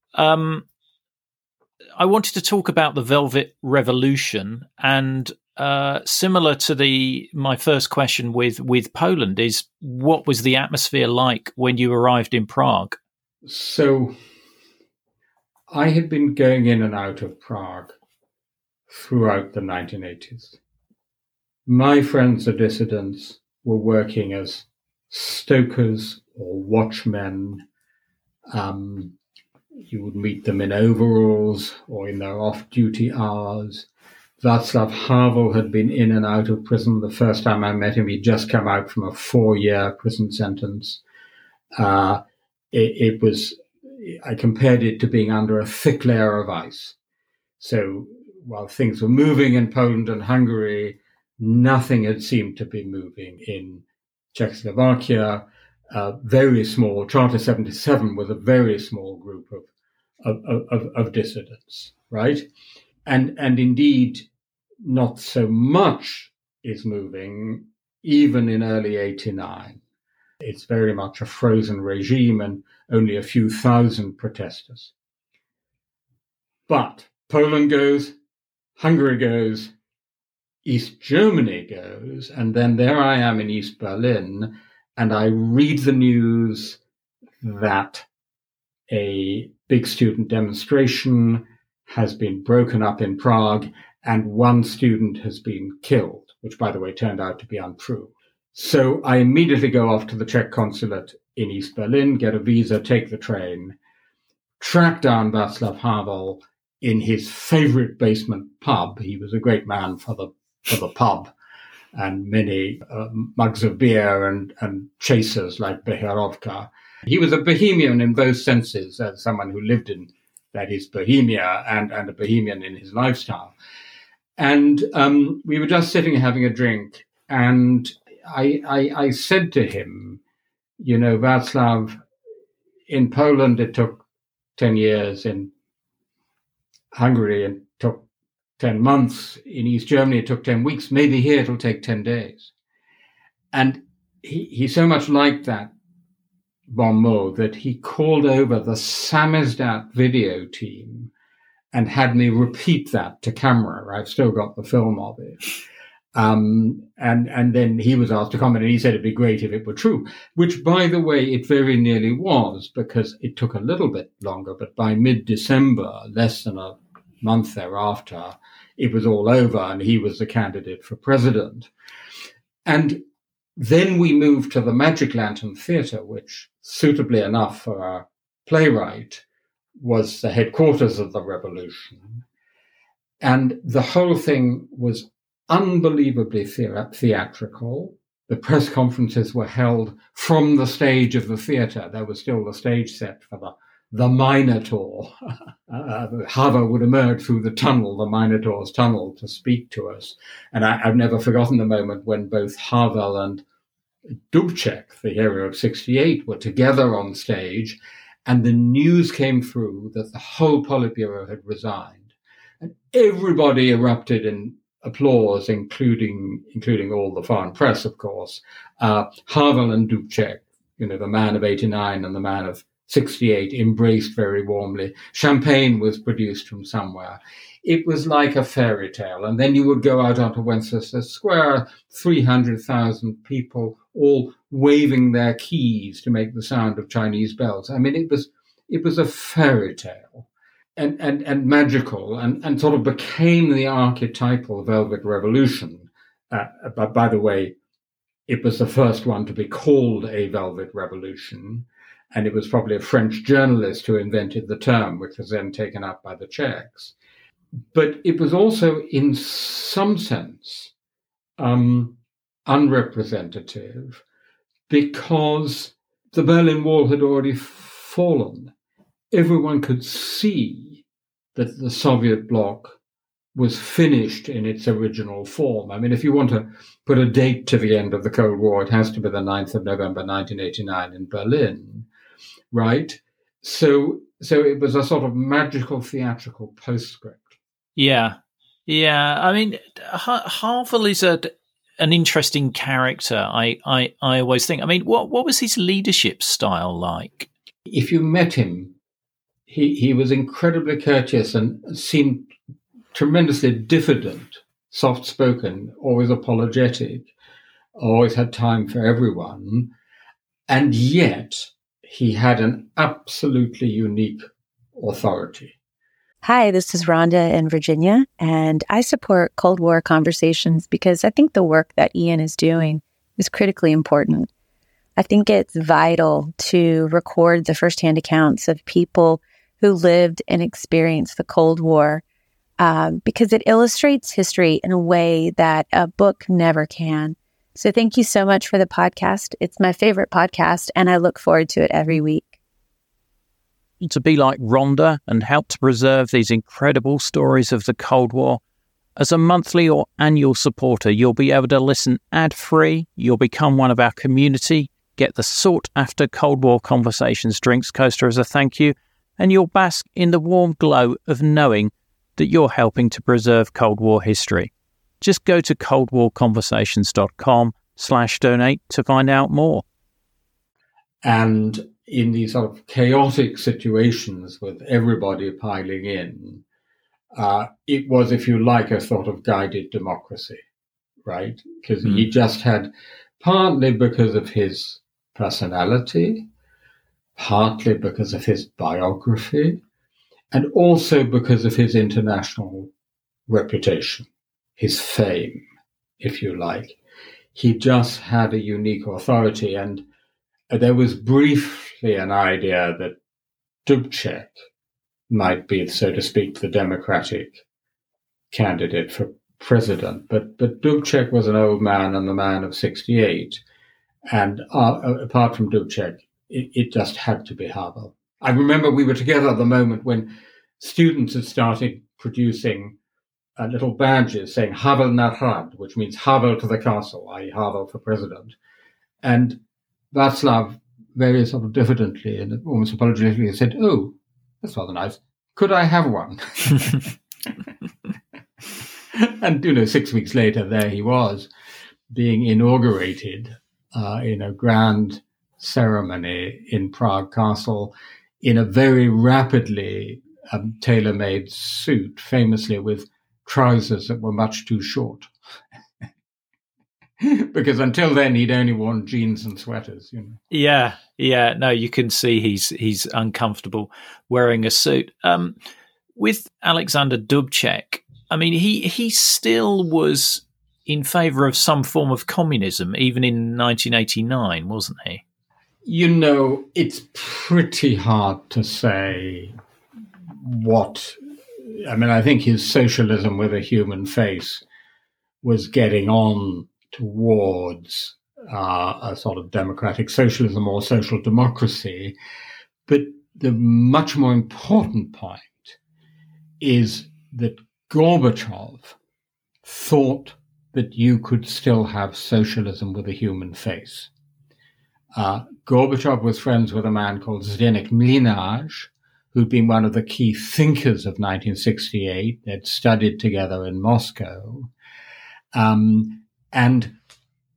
I wanted to talk about the Velvet Revolution, and similar to my first question with Poland, is what was the atmosphere like when you arrived in Prague? So I had been going in and out of Prague throughout the 1980s. My friends, the dissidents, were working as stokers or watchmen. You would meet them in overalls or in their off-duty hours. Václav Havel had been in and out of prison. The first time I met him, he'd just come out from a 4-year prison sentence. I compared it to being under a thick layer of ice. So while things were moving in Poland and Hungary, nothing had seemed to be moving in Czechoslovakia. Very small. Charter 77 was a very small group of dissidents, right? And indeed, not so much is moving, even in early 89. It's very much a frozen regime and only a few thousand protesters. But Poland goes, Hungary goes, East Germany goes, and then there I am in East Berlin, and I read the news that a big student demonstration has been broken up in Prague and one student has been killed, which, by the way, turned out to be untrue. So I immediately go off to the Czech consulate in East Berlin, get a visa, take the train, track down Václav Havel in his favorite basement pub. He was a great man for the pub, and many mugs of beer and chasers like Becherovka. He was a bohemian in both senses, as someone who lived in, that is, Bohemia, and a bohemian in his lifestyle. And we were just sitting having a drink, and I said to him, Václav, in Poland it took 10 years, in Hungary it took 10 months, in East Germany it took 10 weeks, maybe here it'll take 10 days. And he so much liked that bon mot that he called over the Samizdat video team and had me repeat that to camera. I've still got the film of it. And then he was asked to comment, and he said it'd be great if it were true, which, by the way, it very nearly was, because it took a little bit longer, but by mid-December, less than a month thereafter, it was all over and he was the candidate for president. And then we moved to the Magic Lantern Theatre, which, suitably enough for a playwright, was the headquarters of the revolution. And the whole thing was unbelievably theatrical. The press conferences were held from the stage of the theatre. There was still the stage set for the Minotaur. Havel would emerge through the tunnel, the Minotaur's tunnel, to speak to us. And I've never forgotten the moment when both Havel and Dubček, the hero of 68, were together on stage, and the news came through that the whole Politburo had resigned. And everybody erupted in applause, including all the foreign press, of course. Havel and Dubček the man of 89 and the man of 68 embraced very warmly. Champagne was produced from somewhere. It was like a fairy tale. And then you would go out onto Westminster Square, 300,000 people all waving their keys to make the sound of Chinese bells. I mean, it was a fairy tale and magical and sort of became the archetypal Velvet Revolution. But by the way, it was the first one to be called a Velvet Revolution. And it was probably a French journalist who invented the term, which was then taken up by the Czechs. But it was also, in some sense, unrepresentative because the Berlin Wall had already fallen. Everyone could see that the Soviet bloc was finished in its original form. I mean, if you want to put a date to the end of the Cold War, it has to be the 9th of November, 1989 in Berlin. Right? So it was a sort of magical theatrical postscript. Yeah. I mean, Havel is an interesting character. I always think. I mean, what was his leadership style like? If you met him, he was incredibly courteous and seemed tremendously diffident, soft-spoken, always apologetic, always had time for everyone, and yet he had an absolutely unique authority. Hi, this is Rhonda in Virginia, and I support Cold War Conversations because I think the work that Ian is doing is critically important. I think it's vital to record the firsthand accounts of people who lived and experienced the Cold War because it illustrates history in a way that a book never can. So thank you so much for the podcast. It's my favorite podcast, and I look forward to it every week. To be like Rhonda and help to preserve these incredible stories of the Cold War, as a monthly or annual supporter, you'll be able to listen ad-free, you'll become one of our community, get the sought-after Cold War Conversations drinks coaster as a thank you, and you'll bask in the warm glow of knowing that you're helping to preserve Cold War history. Just go to coldwarconversations.com/donate to find out more. And in these sort of chaotic situations with everybody piling in, it was, if you like, a sort of guided democracy, right? Because he just had, partly because of his personality, partly because of his biography, and also because of his international reputation, his fame, if you like. He just had a unique authority, and there was briefly an idea that Dubček might be, so to speak, the Democratic candidate for president. But Dubček was an old man and a man of 68. And apart from Dubček, it just had to be Havel. I remember we were together at the moment when students had started producing little badges saying Havel na hrad, which means Havel to the castle, i.e. Havel for president. And Václav, very sort of diffidently and almost apologetically, said, "Oh, that's rather nice. Could I have one?" And, 6 weeks later, there he was, being inaugurated in a grand ceremony in Prague Castle in a very rapidly tailor-made suit, famously with trousers that were much too short. Because until then, he'd only worn jeans and sweaters, Yeah. No, you can see he's uncomfortable wearing a suit. With Alexander Dubček, I mean, he still was in favour of some form of communism, even in 1989, wasn't he? It's pretty hard to say what. I mean, I think his socialism with a human face was getting on towards a sort of democratic socialism or social democracy. But the much more important point is that Gorbachev thought that you could still have socialism with a human face. Gorbachev was friends with a man called Zdeněk Mlynář, who'd been one of the key thinkers of 1968. They'd studied together in Moscow. And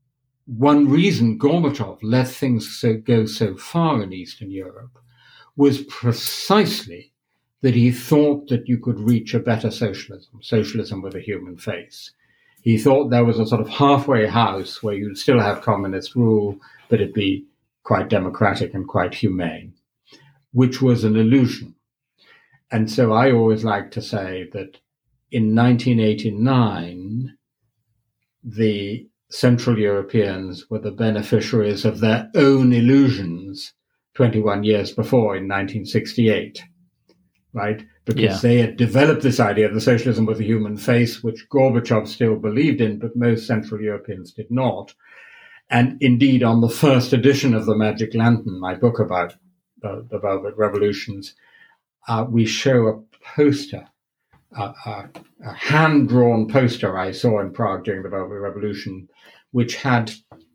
one reason Gorbachev let things go so far in Eastern Europe was precisely that he thought that you could reach a better socialism with a human face. He thought there was a sort of halfway house where you'd still have communist rule, but it'd be quite democratic and quite humane, which was an illusion. And so I always like to say that in 1989, the Central Europeans were the beneficiaries of their own illusions 21 years before in 1968, right? Because they had developed this idea of the socialism with a human face, which Gorbachev still believed in, but most Central Europeans did not. And indeed, on the first edition of The Magic Lantern, my book about the Velvet Revolutions, we show a poster, a hand-drawn poster I saw in Prague during the Velvet Revolution, which had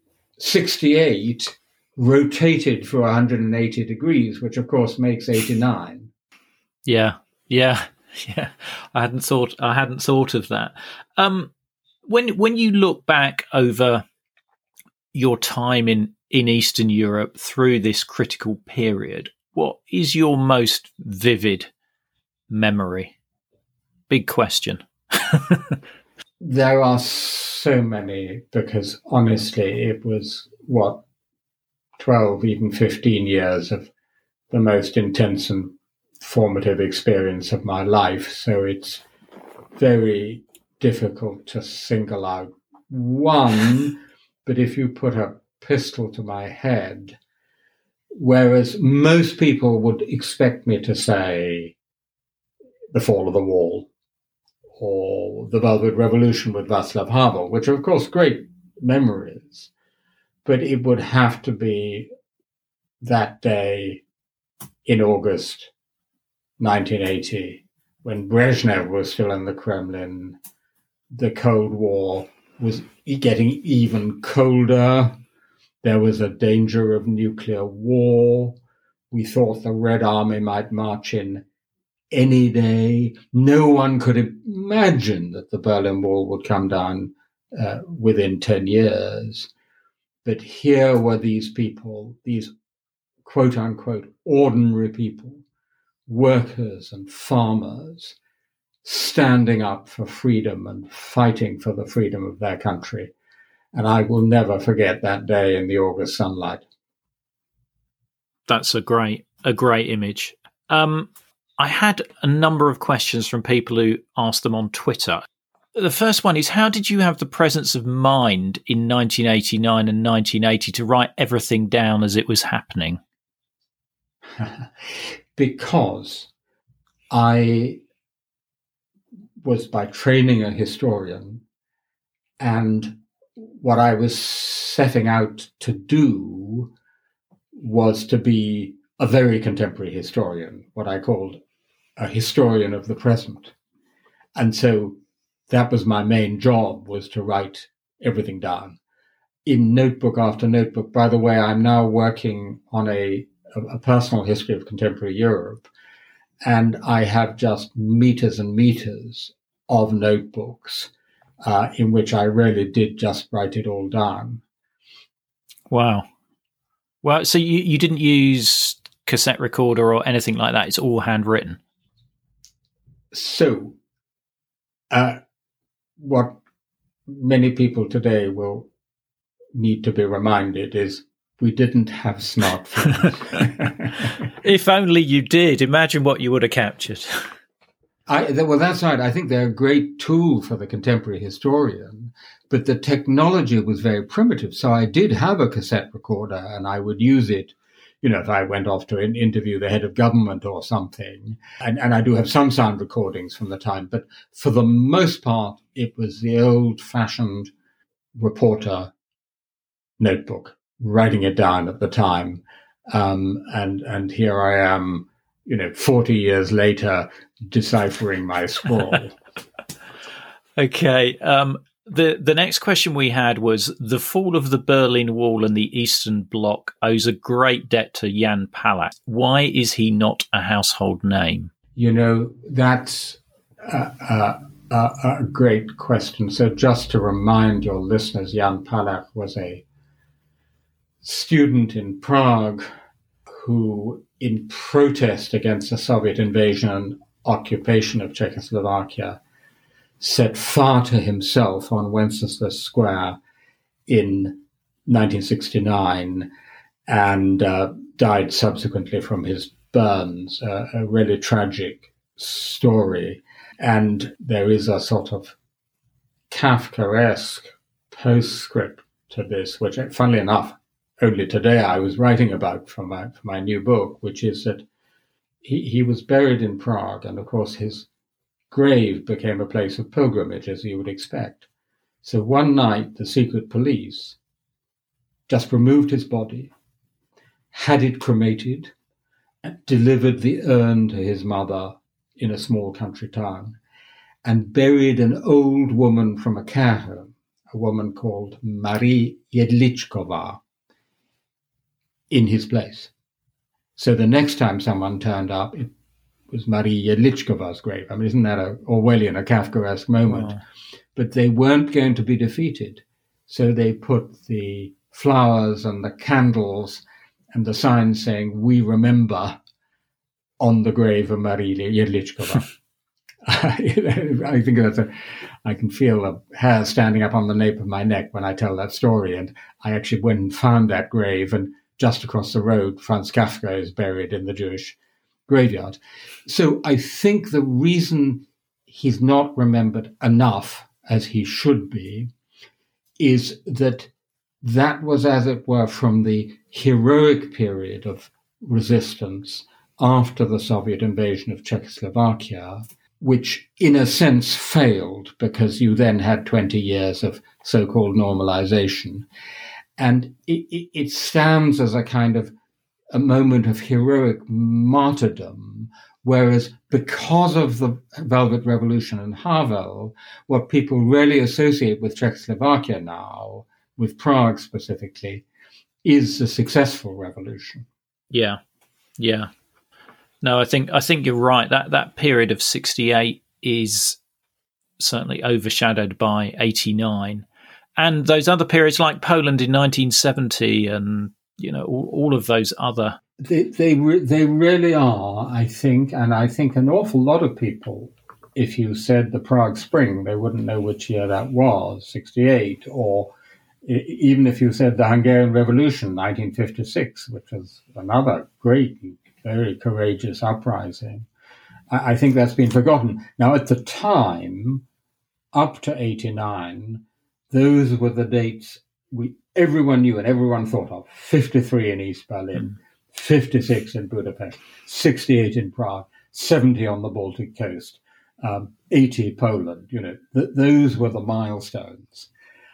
68 rotated for 180 degrees, which of course makes 89. Yeah. I hadn't thought of that. When you look back over your time in Eastern Europe through this critical period, what is your most vivid memory? Big question. There are so many, because honestly, it was 12, even 15 years of the most intense and formative experience of my life. So it's very difficult to single out one, but if you put a pistol to my head, whereas most people would expect me to say the fall of the wall or the Velvet Revolution with Václav Havel, which are, of course, great memories, but it would have to be that day in August 1980, when Brezhnev was still in the Kremlin. The Cold War was getting even colder. There was a danger of nuclear war. We thought the Red Army might march in any day. No one could imagine that the Berlin Wall would come down within 10 years. But here were these people, these quote-unquote ordinary people, workers and farmers, standing up for freedom and fighting for the freedom of their country. And I will never forget that day in the August sunlight. That's a great image. I had a number of questions from people who asked them on Twitter. The first one is, how did you have the presence of mind in 1989 and 1980 to write everything down as it was happening? Because I was by training a historian, and what I was setting out to do was to be a very contemporary historian, what I called a historian of the present. And so that was my main job, was to write everything down in notebook after notebook. By the way, I'm now working on a personal history of contemporary Europe, and I have just meters and meters of notebooks in which I really did just write it all down. Wow. Well, so you didn't use cassette recorder or anything like that. It's all handwritten. So what many people today will need to be reminded is we didn't have smartphones. If only you did. Imagine what you would have captured. Well, that's right. I think they're a great tool for the contemporary historian, but the technology was very primitive. So I did have a cassette recorder, and I would use it, if I went off to interview the head of government or something. And I do have some sound recordings from the time, but for the most part, it was the old-fashioned reporter notebook, writing it down at the time. And here I am, 40 years later, deciphering my scrawl. Okay. The next question we had was, the fall of the Berlin Wall and the Eastern Bloc owes a great debt to Jan Palach. Why is he not a household name? That's a great question. So just to remind your listeners, Jan Palach was a student in Prague who, in protest against the Soviet invasion and occupation of Czechoslovakia, set fire to himself on Wenceslas Square in 1969 and died subsequently from his burns, a really tragic story. And there is a sort of Kafkaesque postscript to this, which, funnily enough, only today I was writing about for my new book, which is that he was buried in Prague, and of course his grave became a place of pilgrimage, as you would expect. So one night, the secret police just removed his body, had it cremated, and delivered the urn to his mother in a small country town, and buried an old woman from a care home, a woman called Marie Jedličková, in his place. So the next time someone turned up, it was Marie Jedličková's grave. I mean, isn't that an Orwellian, a Kafkaesque moment? Wow. But they weren't going to be defeated. So they put the flowers and the candles and the sign saying, "We remember," on the grave of Marie Jedličková. I think I can feel the hair standing up on the nape of my neck when I tell that story. And I actually went and found that grave, and just across the road, Franz Kafka is buried in the Jewish graveyard. So I think the reason he's not remembered enough, as he should be, is that was, as it were, from the heroic period of resistance after the Soviet invasion of Czechoslovakia, which in a sense failed because you then had 20 years of so-called normalization. And it stands as a kind of a moment of heroic martyrdom, whereas because of the Velvet Revolution and Havel, what people really associate with Czechoslovakia now, with Prague specifically, is a successful revolution. Yeah. No, I think you're right. That period of 68 is certainly overshadowed by 89. And those other periods like Poland in 1970 and, all of those other... They really are, I think. And I think an awful lot of people, if you said the Prague Spring, they wouldn't know which year that was, 68. Or even if you said the Hungarian Revolution, 1956, which was another great, very courageous uprising. I think that's been forgotten. Now, at the time, up to 89... those were the dates everyone knew and everyone thought of. 53 in East Berlin, 56 in Budapest, 68 in Prague, 70 on the Baltic coast, 80 Poland. Those were the milestones.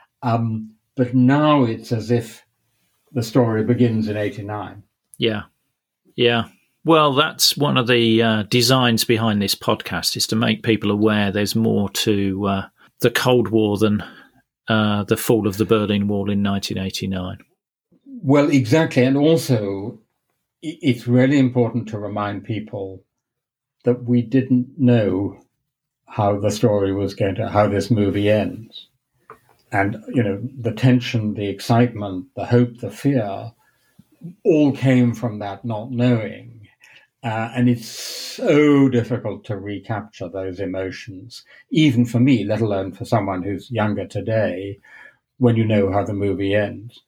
But now it's as if the story begins in 89. Yeah. Well, that's one of the designs behind this podcast, is to make people aware there's more to the Cold War than the fall of the Berlin Wall in 1989. Well, exactly. And also, it's really important to remind people that we didn't know how the story was how this movie ends. And, the tension, the excitement, the hope, the fear, all came from that not knowing. And it's so difficult to recapture those emotions, even for me, let alone for someone who's younger today, when you know how the movie ends.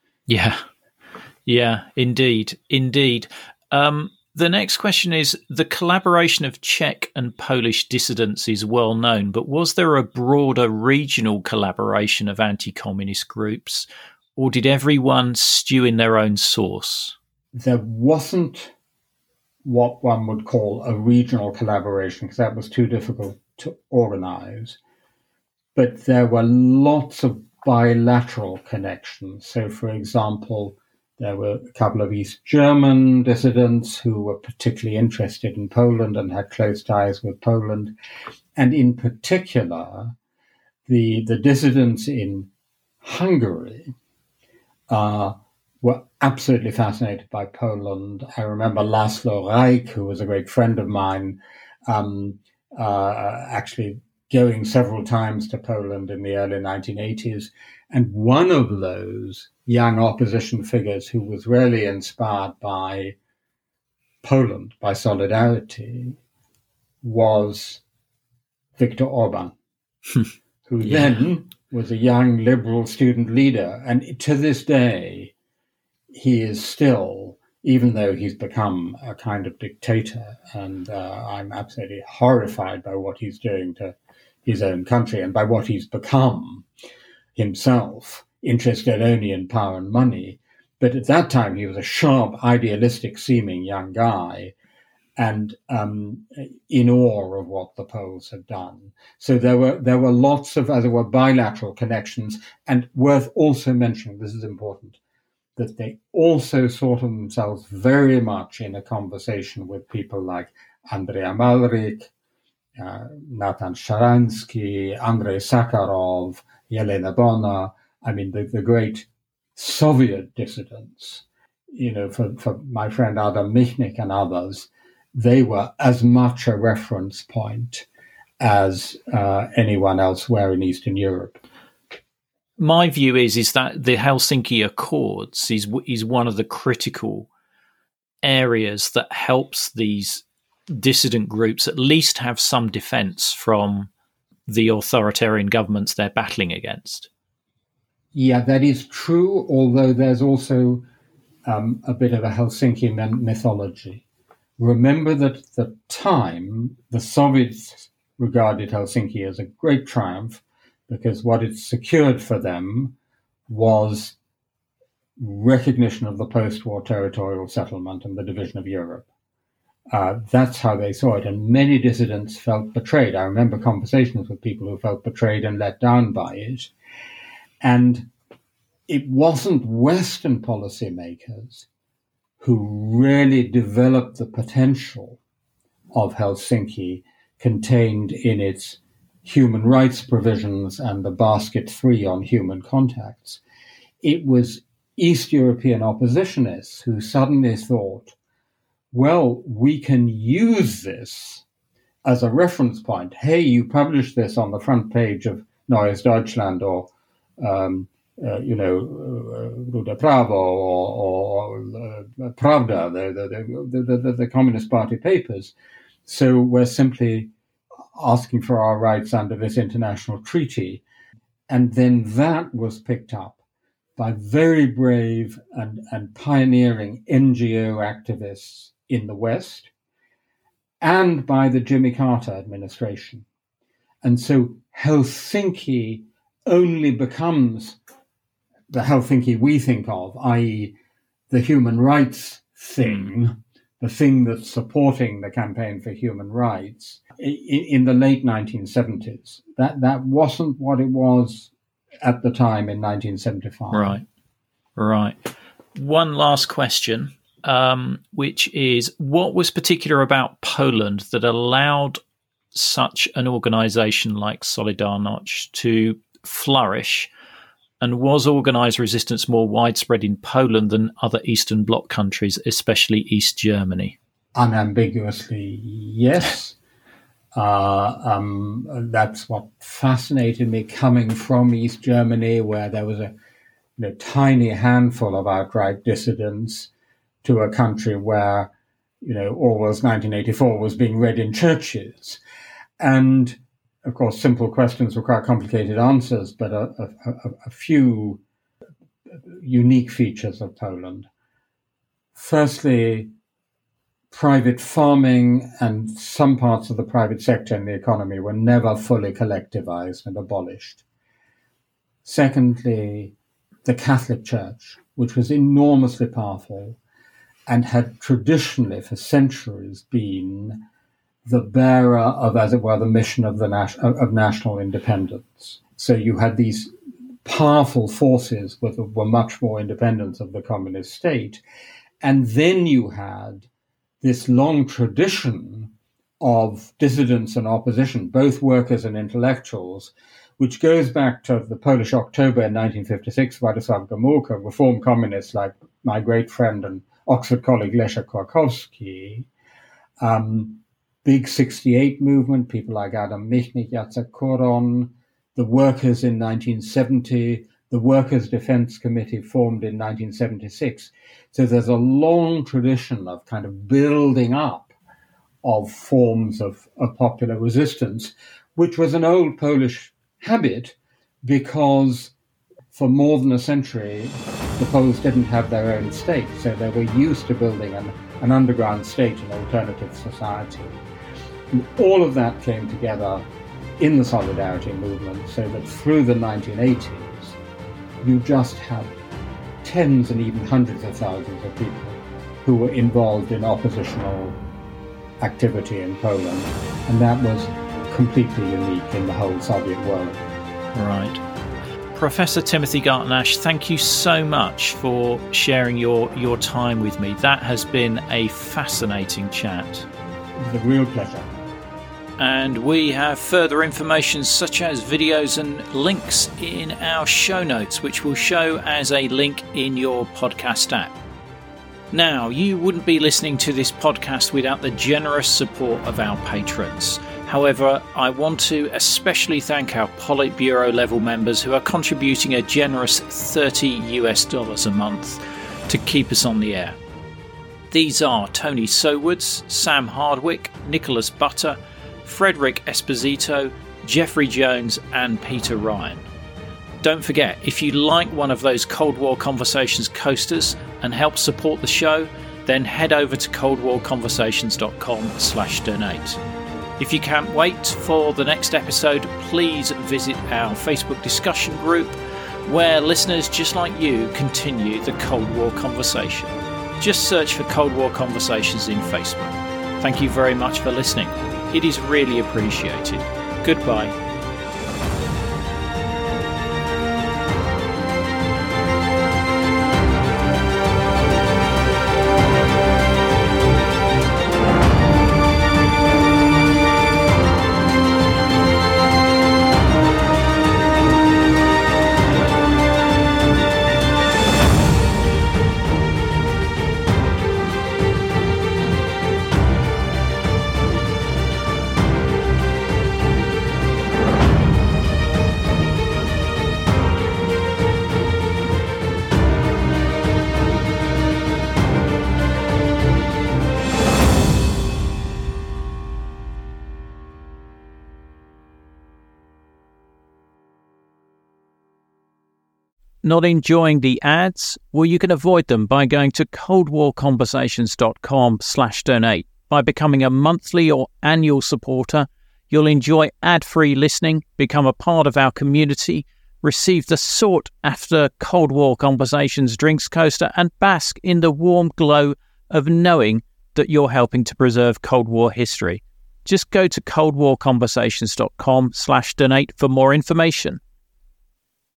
Yeah, indeed. The next question is, the collaboration of Czech and Polish dissidents is well known, but was there a broader regional collaboration of anti-communist groups, or did everyone stew in their own sauce? There wasn't what one would call a regional collaboration, because that was too difficult to organize. But there were lots of bilateral connections. So, for example, there were a couple of East German dissidents who were particularly interested in Poland and had close ties with Poland. And in particular, the dissidents in Hungary were absolutely fascinated by Poland. I remember Laszlo Reich, who was a great friend of mine, actually going several times to Poland in the early 1980s. And one of those young opposition figures who was really inspired by Poland, by solidarity, was Viktor Orban, who then was a young liberal student leader. And to this day, he is still, even though he's become a kind of dictator, and I'm absolutely horrified by what he's doing to his own country and by what he's become himself, interested only in power and money. But at that time, he was a sharp, idealistic-seeming young guy, and in awe of what the Poles had done. So there were lots of, there were bilateral connections, and worth also mentioning, this is important, that they also saw themselves very much in a conversation with people like Andrej Amalrik, Nathan Sharansky, Andrei Sakharov, Yelena Bona, I mean, the great Soviet dissidents, for my friend Adam Michnik and others, they were as much a reference point as anyone elsewhere in Eastern Europe. My view is that the Helsinki Accords is one of the critical areas that helps these dissident groups at least have some defense from the authoritarian governments they're battling against. Yeah, that is true, although there's also a bit of a Helsinki mythology. Remember that at the time, the Soviets regarded Helsinki as a great triumph because what it secured for them was recognition of the post-war territorial settlement and the division of Europe. That's how they saw it, and many dissidents felt betrayed. I remember conversations with people who felt betrayed and let down by it. And it wasn't Western policymakers who really developed the potential of Helsinki contained in its human rights provisions and the Basket 3 on human contacts. It was East European oppositionists who suddenly thought, well, we can use this as a reference point. Hey, you published this on the front page of Neues Deutschland or Ruda Pravo or Pravda, the Communist Party papers. So we're simply asking for our rights under this international treaty. And then that was picked up by very brave and pioneering NGO activists in the West and by the Jimmy Carter administration. And so Helsinki only becomes the Helsinki we think of, i.e. the human rights thing, the thing that's supporting the campaign for human rights in the late 1970s. That wasn't what it was at the time in 1975. Right. One last question, which is, what was particular about Poland that allowed such an organization like Solidarność to flourish? And was organized resistance more widespread in Poland than other Eastern Bloc countries, especially East Germany? Unambiguously, yes. That's what fascinated me coming from East Germany, where there was a tiny handful of outright dissidents, to a country where, Orwell's 1984 was being read in churches. And of course, simple questions require complicated answers, but a few unique features of Poland. Firstly, private farming and some parts of the private sector in the economy were never fully collectivized and abolished. Secondly, the Catholic Church, which was enormously powerful and had traditionally for centuries been the bearer of, as it were, the mission of of national independence. So you had these powerful forces that were much more independent of the communist state. And then you had this long tradition of dissidents and opposition, both workers and intellectuals, which goes back to the Polish October in 1956, Władysław Gomułka, reform communists like my great friend and Oxford colleague Leszek Kłakowski, Big 68 movement, people like Adam Michnik, Jacek Koron, the workers in 1970, the Workers' Defence Committee formed in 1976. So there's a long tradition of kind of building up of forms of popular resistance, which was an old Polish habit because for more than a century, the Poles didn't have their own state, so they were used to building an underground state, an alternative society. And all of that came together in the Solidarity movement, so that through the 1980s, you just had tens and even hundreds of thousands of people who were involved in oppositional activity in Poland, and that was completely unique in the whole Soviet world. Right. Professor Timothy Garton-Ash, thank you so much for sharing your time with me. That has been a fascinating chat. It was a real pleasure. And we have further information such as videos and links in our show notes, which will show as a link in your podcast app. Now, you wouldn't be listening to this podcast without the generous support of our patrons. However, I want to especially thank our Politburo level members who are contributing a generous $30 a month to keep us on the air. These are Tony Sowoods, Sam Hardwick, Nicholas Butter, Frederick Esposito, Jeffrey Jones and Peter Ryan. Don't forget, if you like one of those Cold War Conversations coasters and help support the show, then head over to coldwarconversations.com/donate. If you can't wait for the next episode, please visit our Facebook discussion group where listeners just like you continue the Cold War conversation. Just search for Cold War Conversations in Facebook. Thank you very much for listening. It is really appreciated. Goodbye. Not enjoying the ads? Well, you can avoid them by going to coldwarconversations.com/donate. By becoming a monthly or annual supporter, you'll enjoy ad-free listening, become a part of our community, receive the sought-after Cold War Conversations drinks coaster, and bask in the warm glow of knowing that you're helping to preserve Cold War history. Just go to coldwarconversations.com/donate for more information.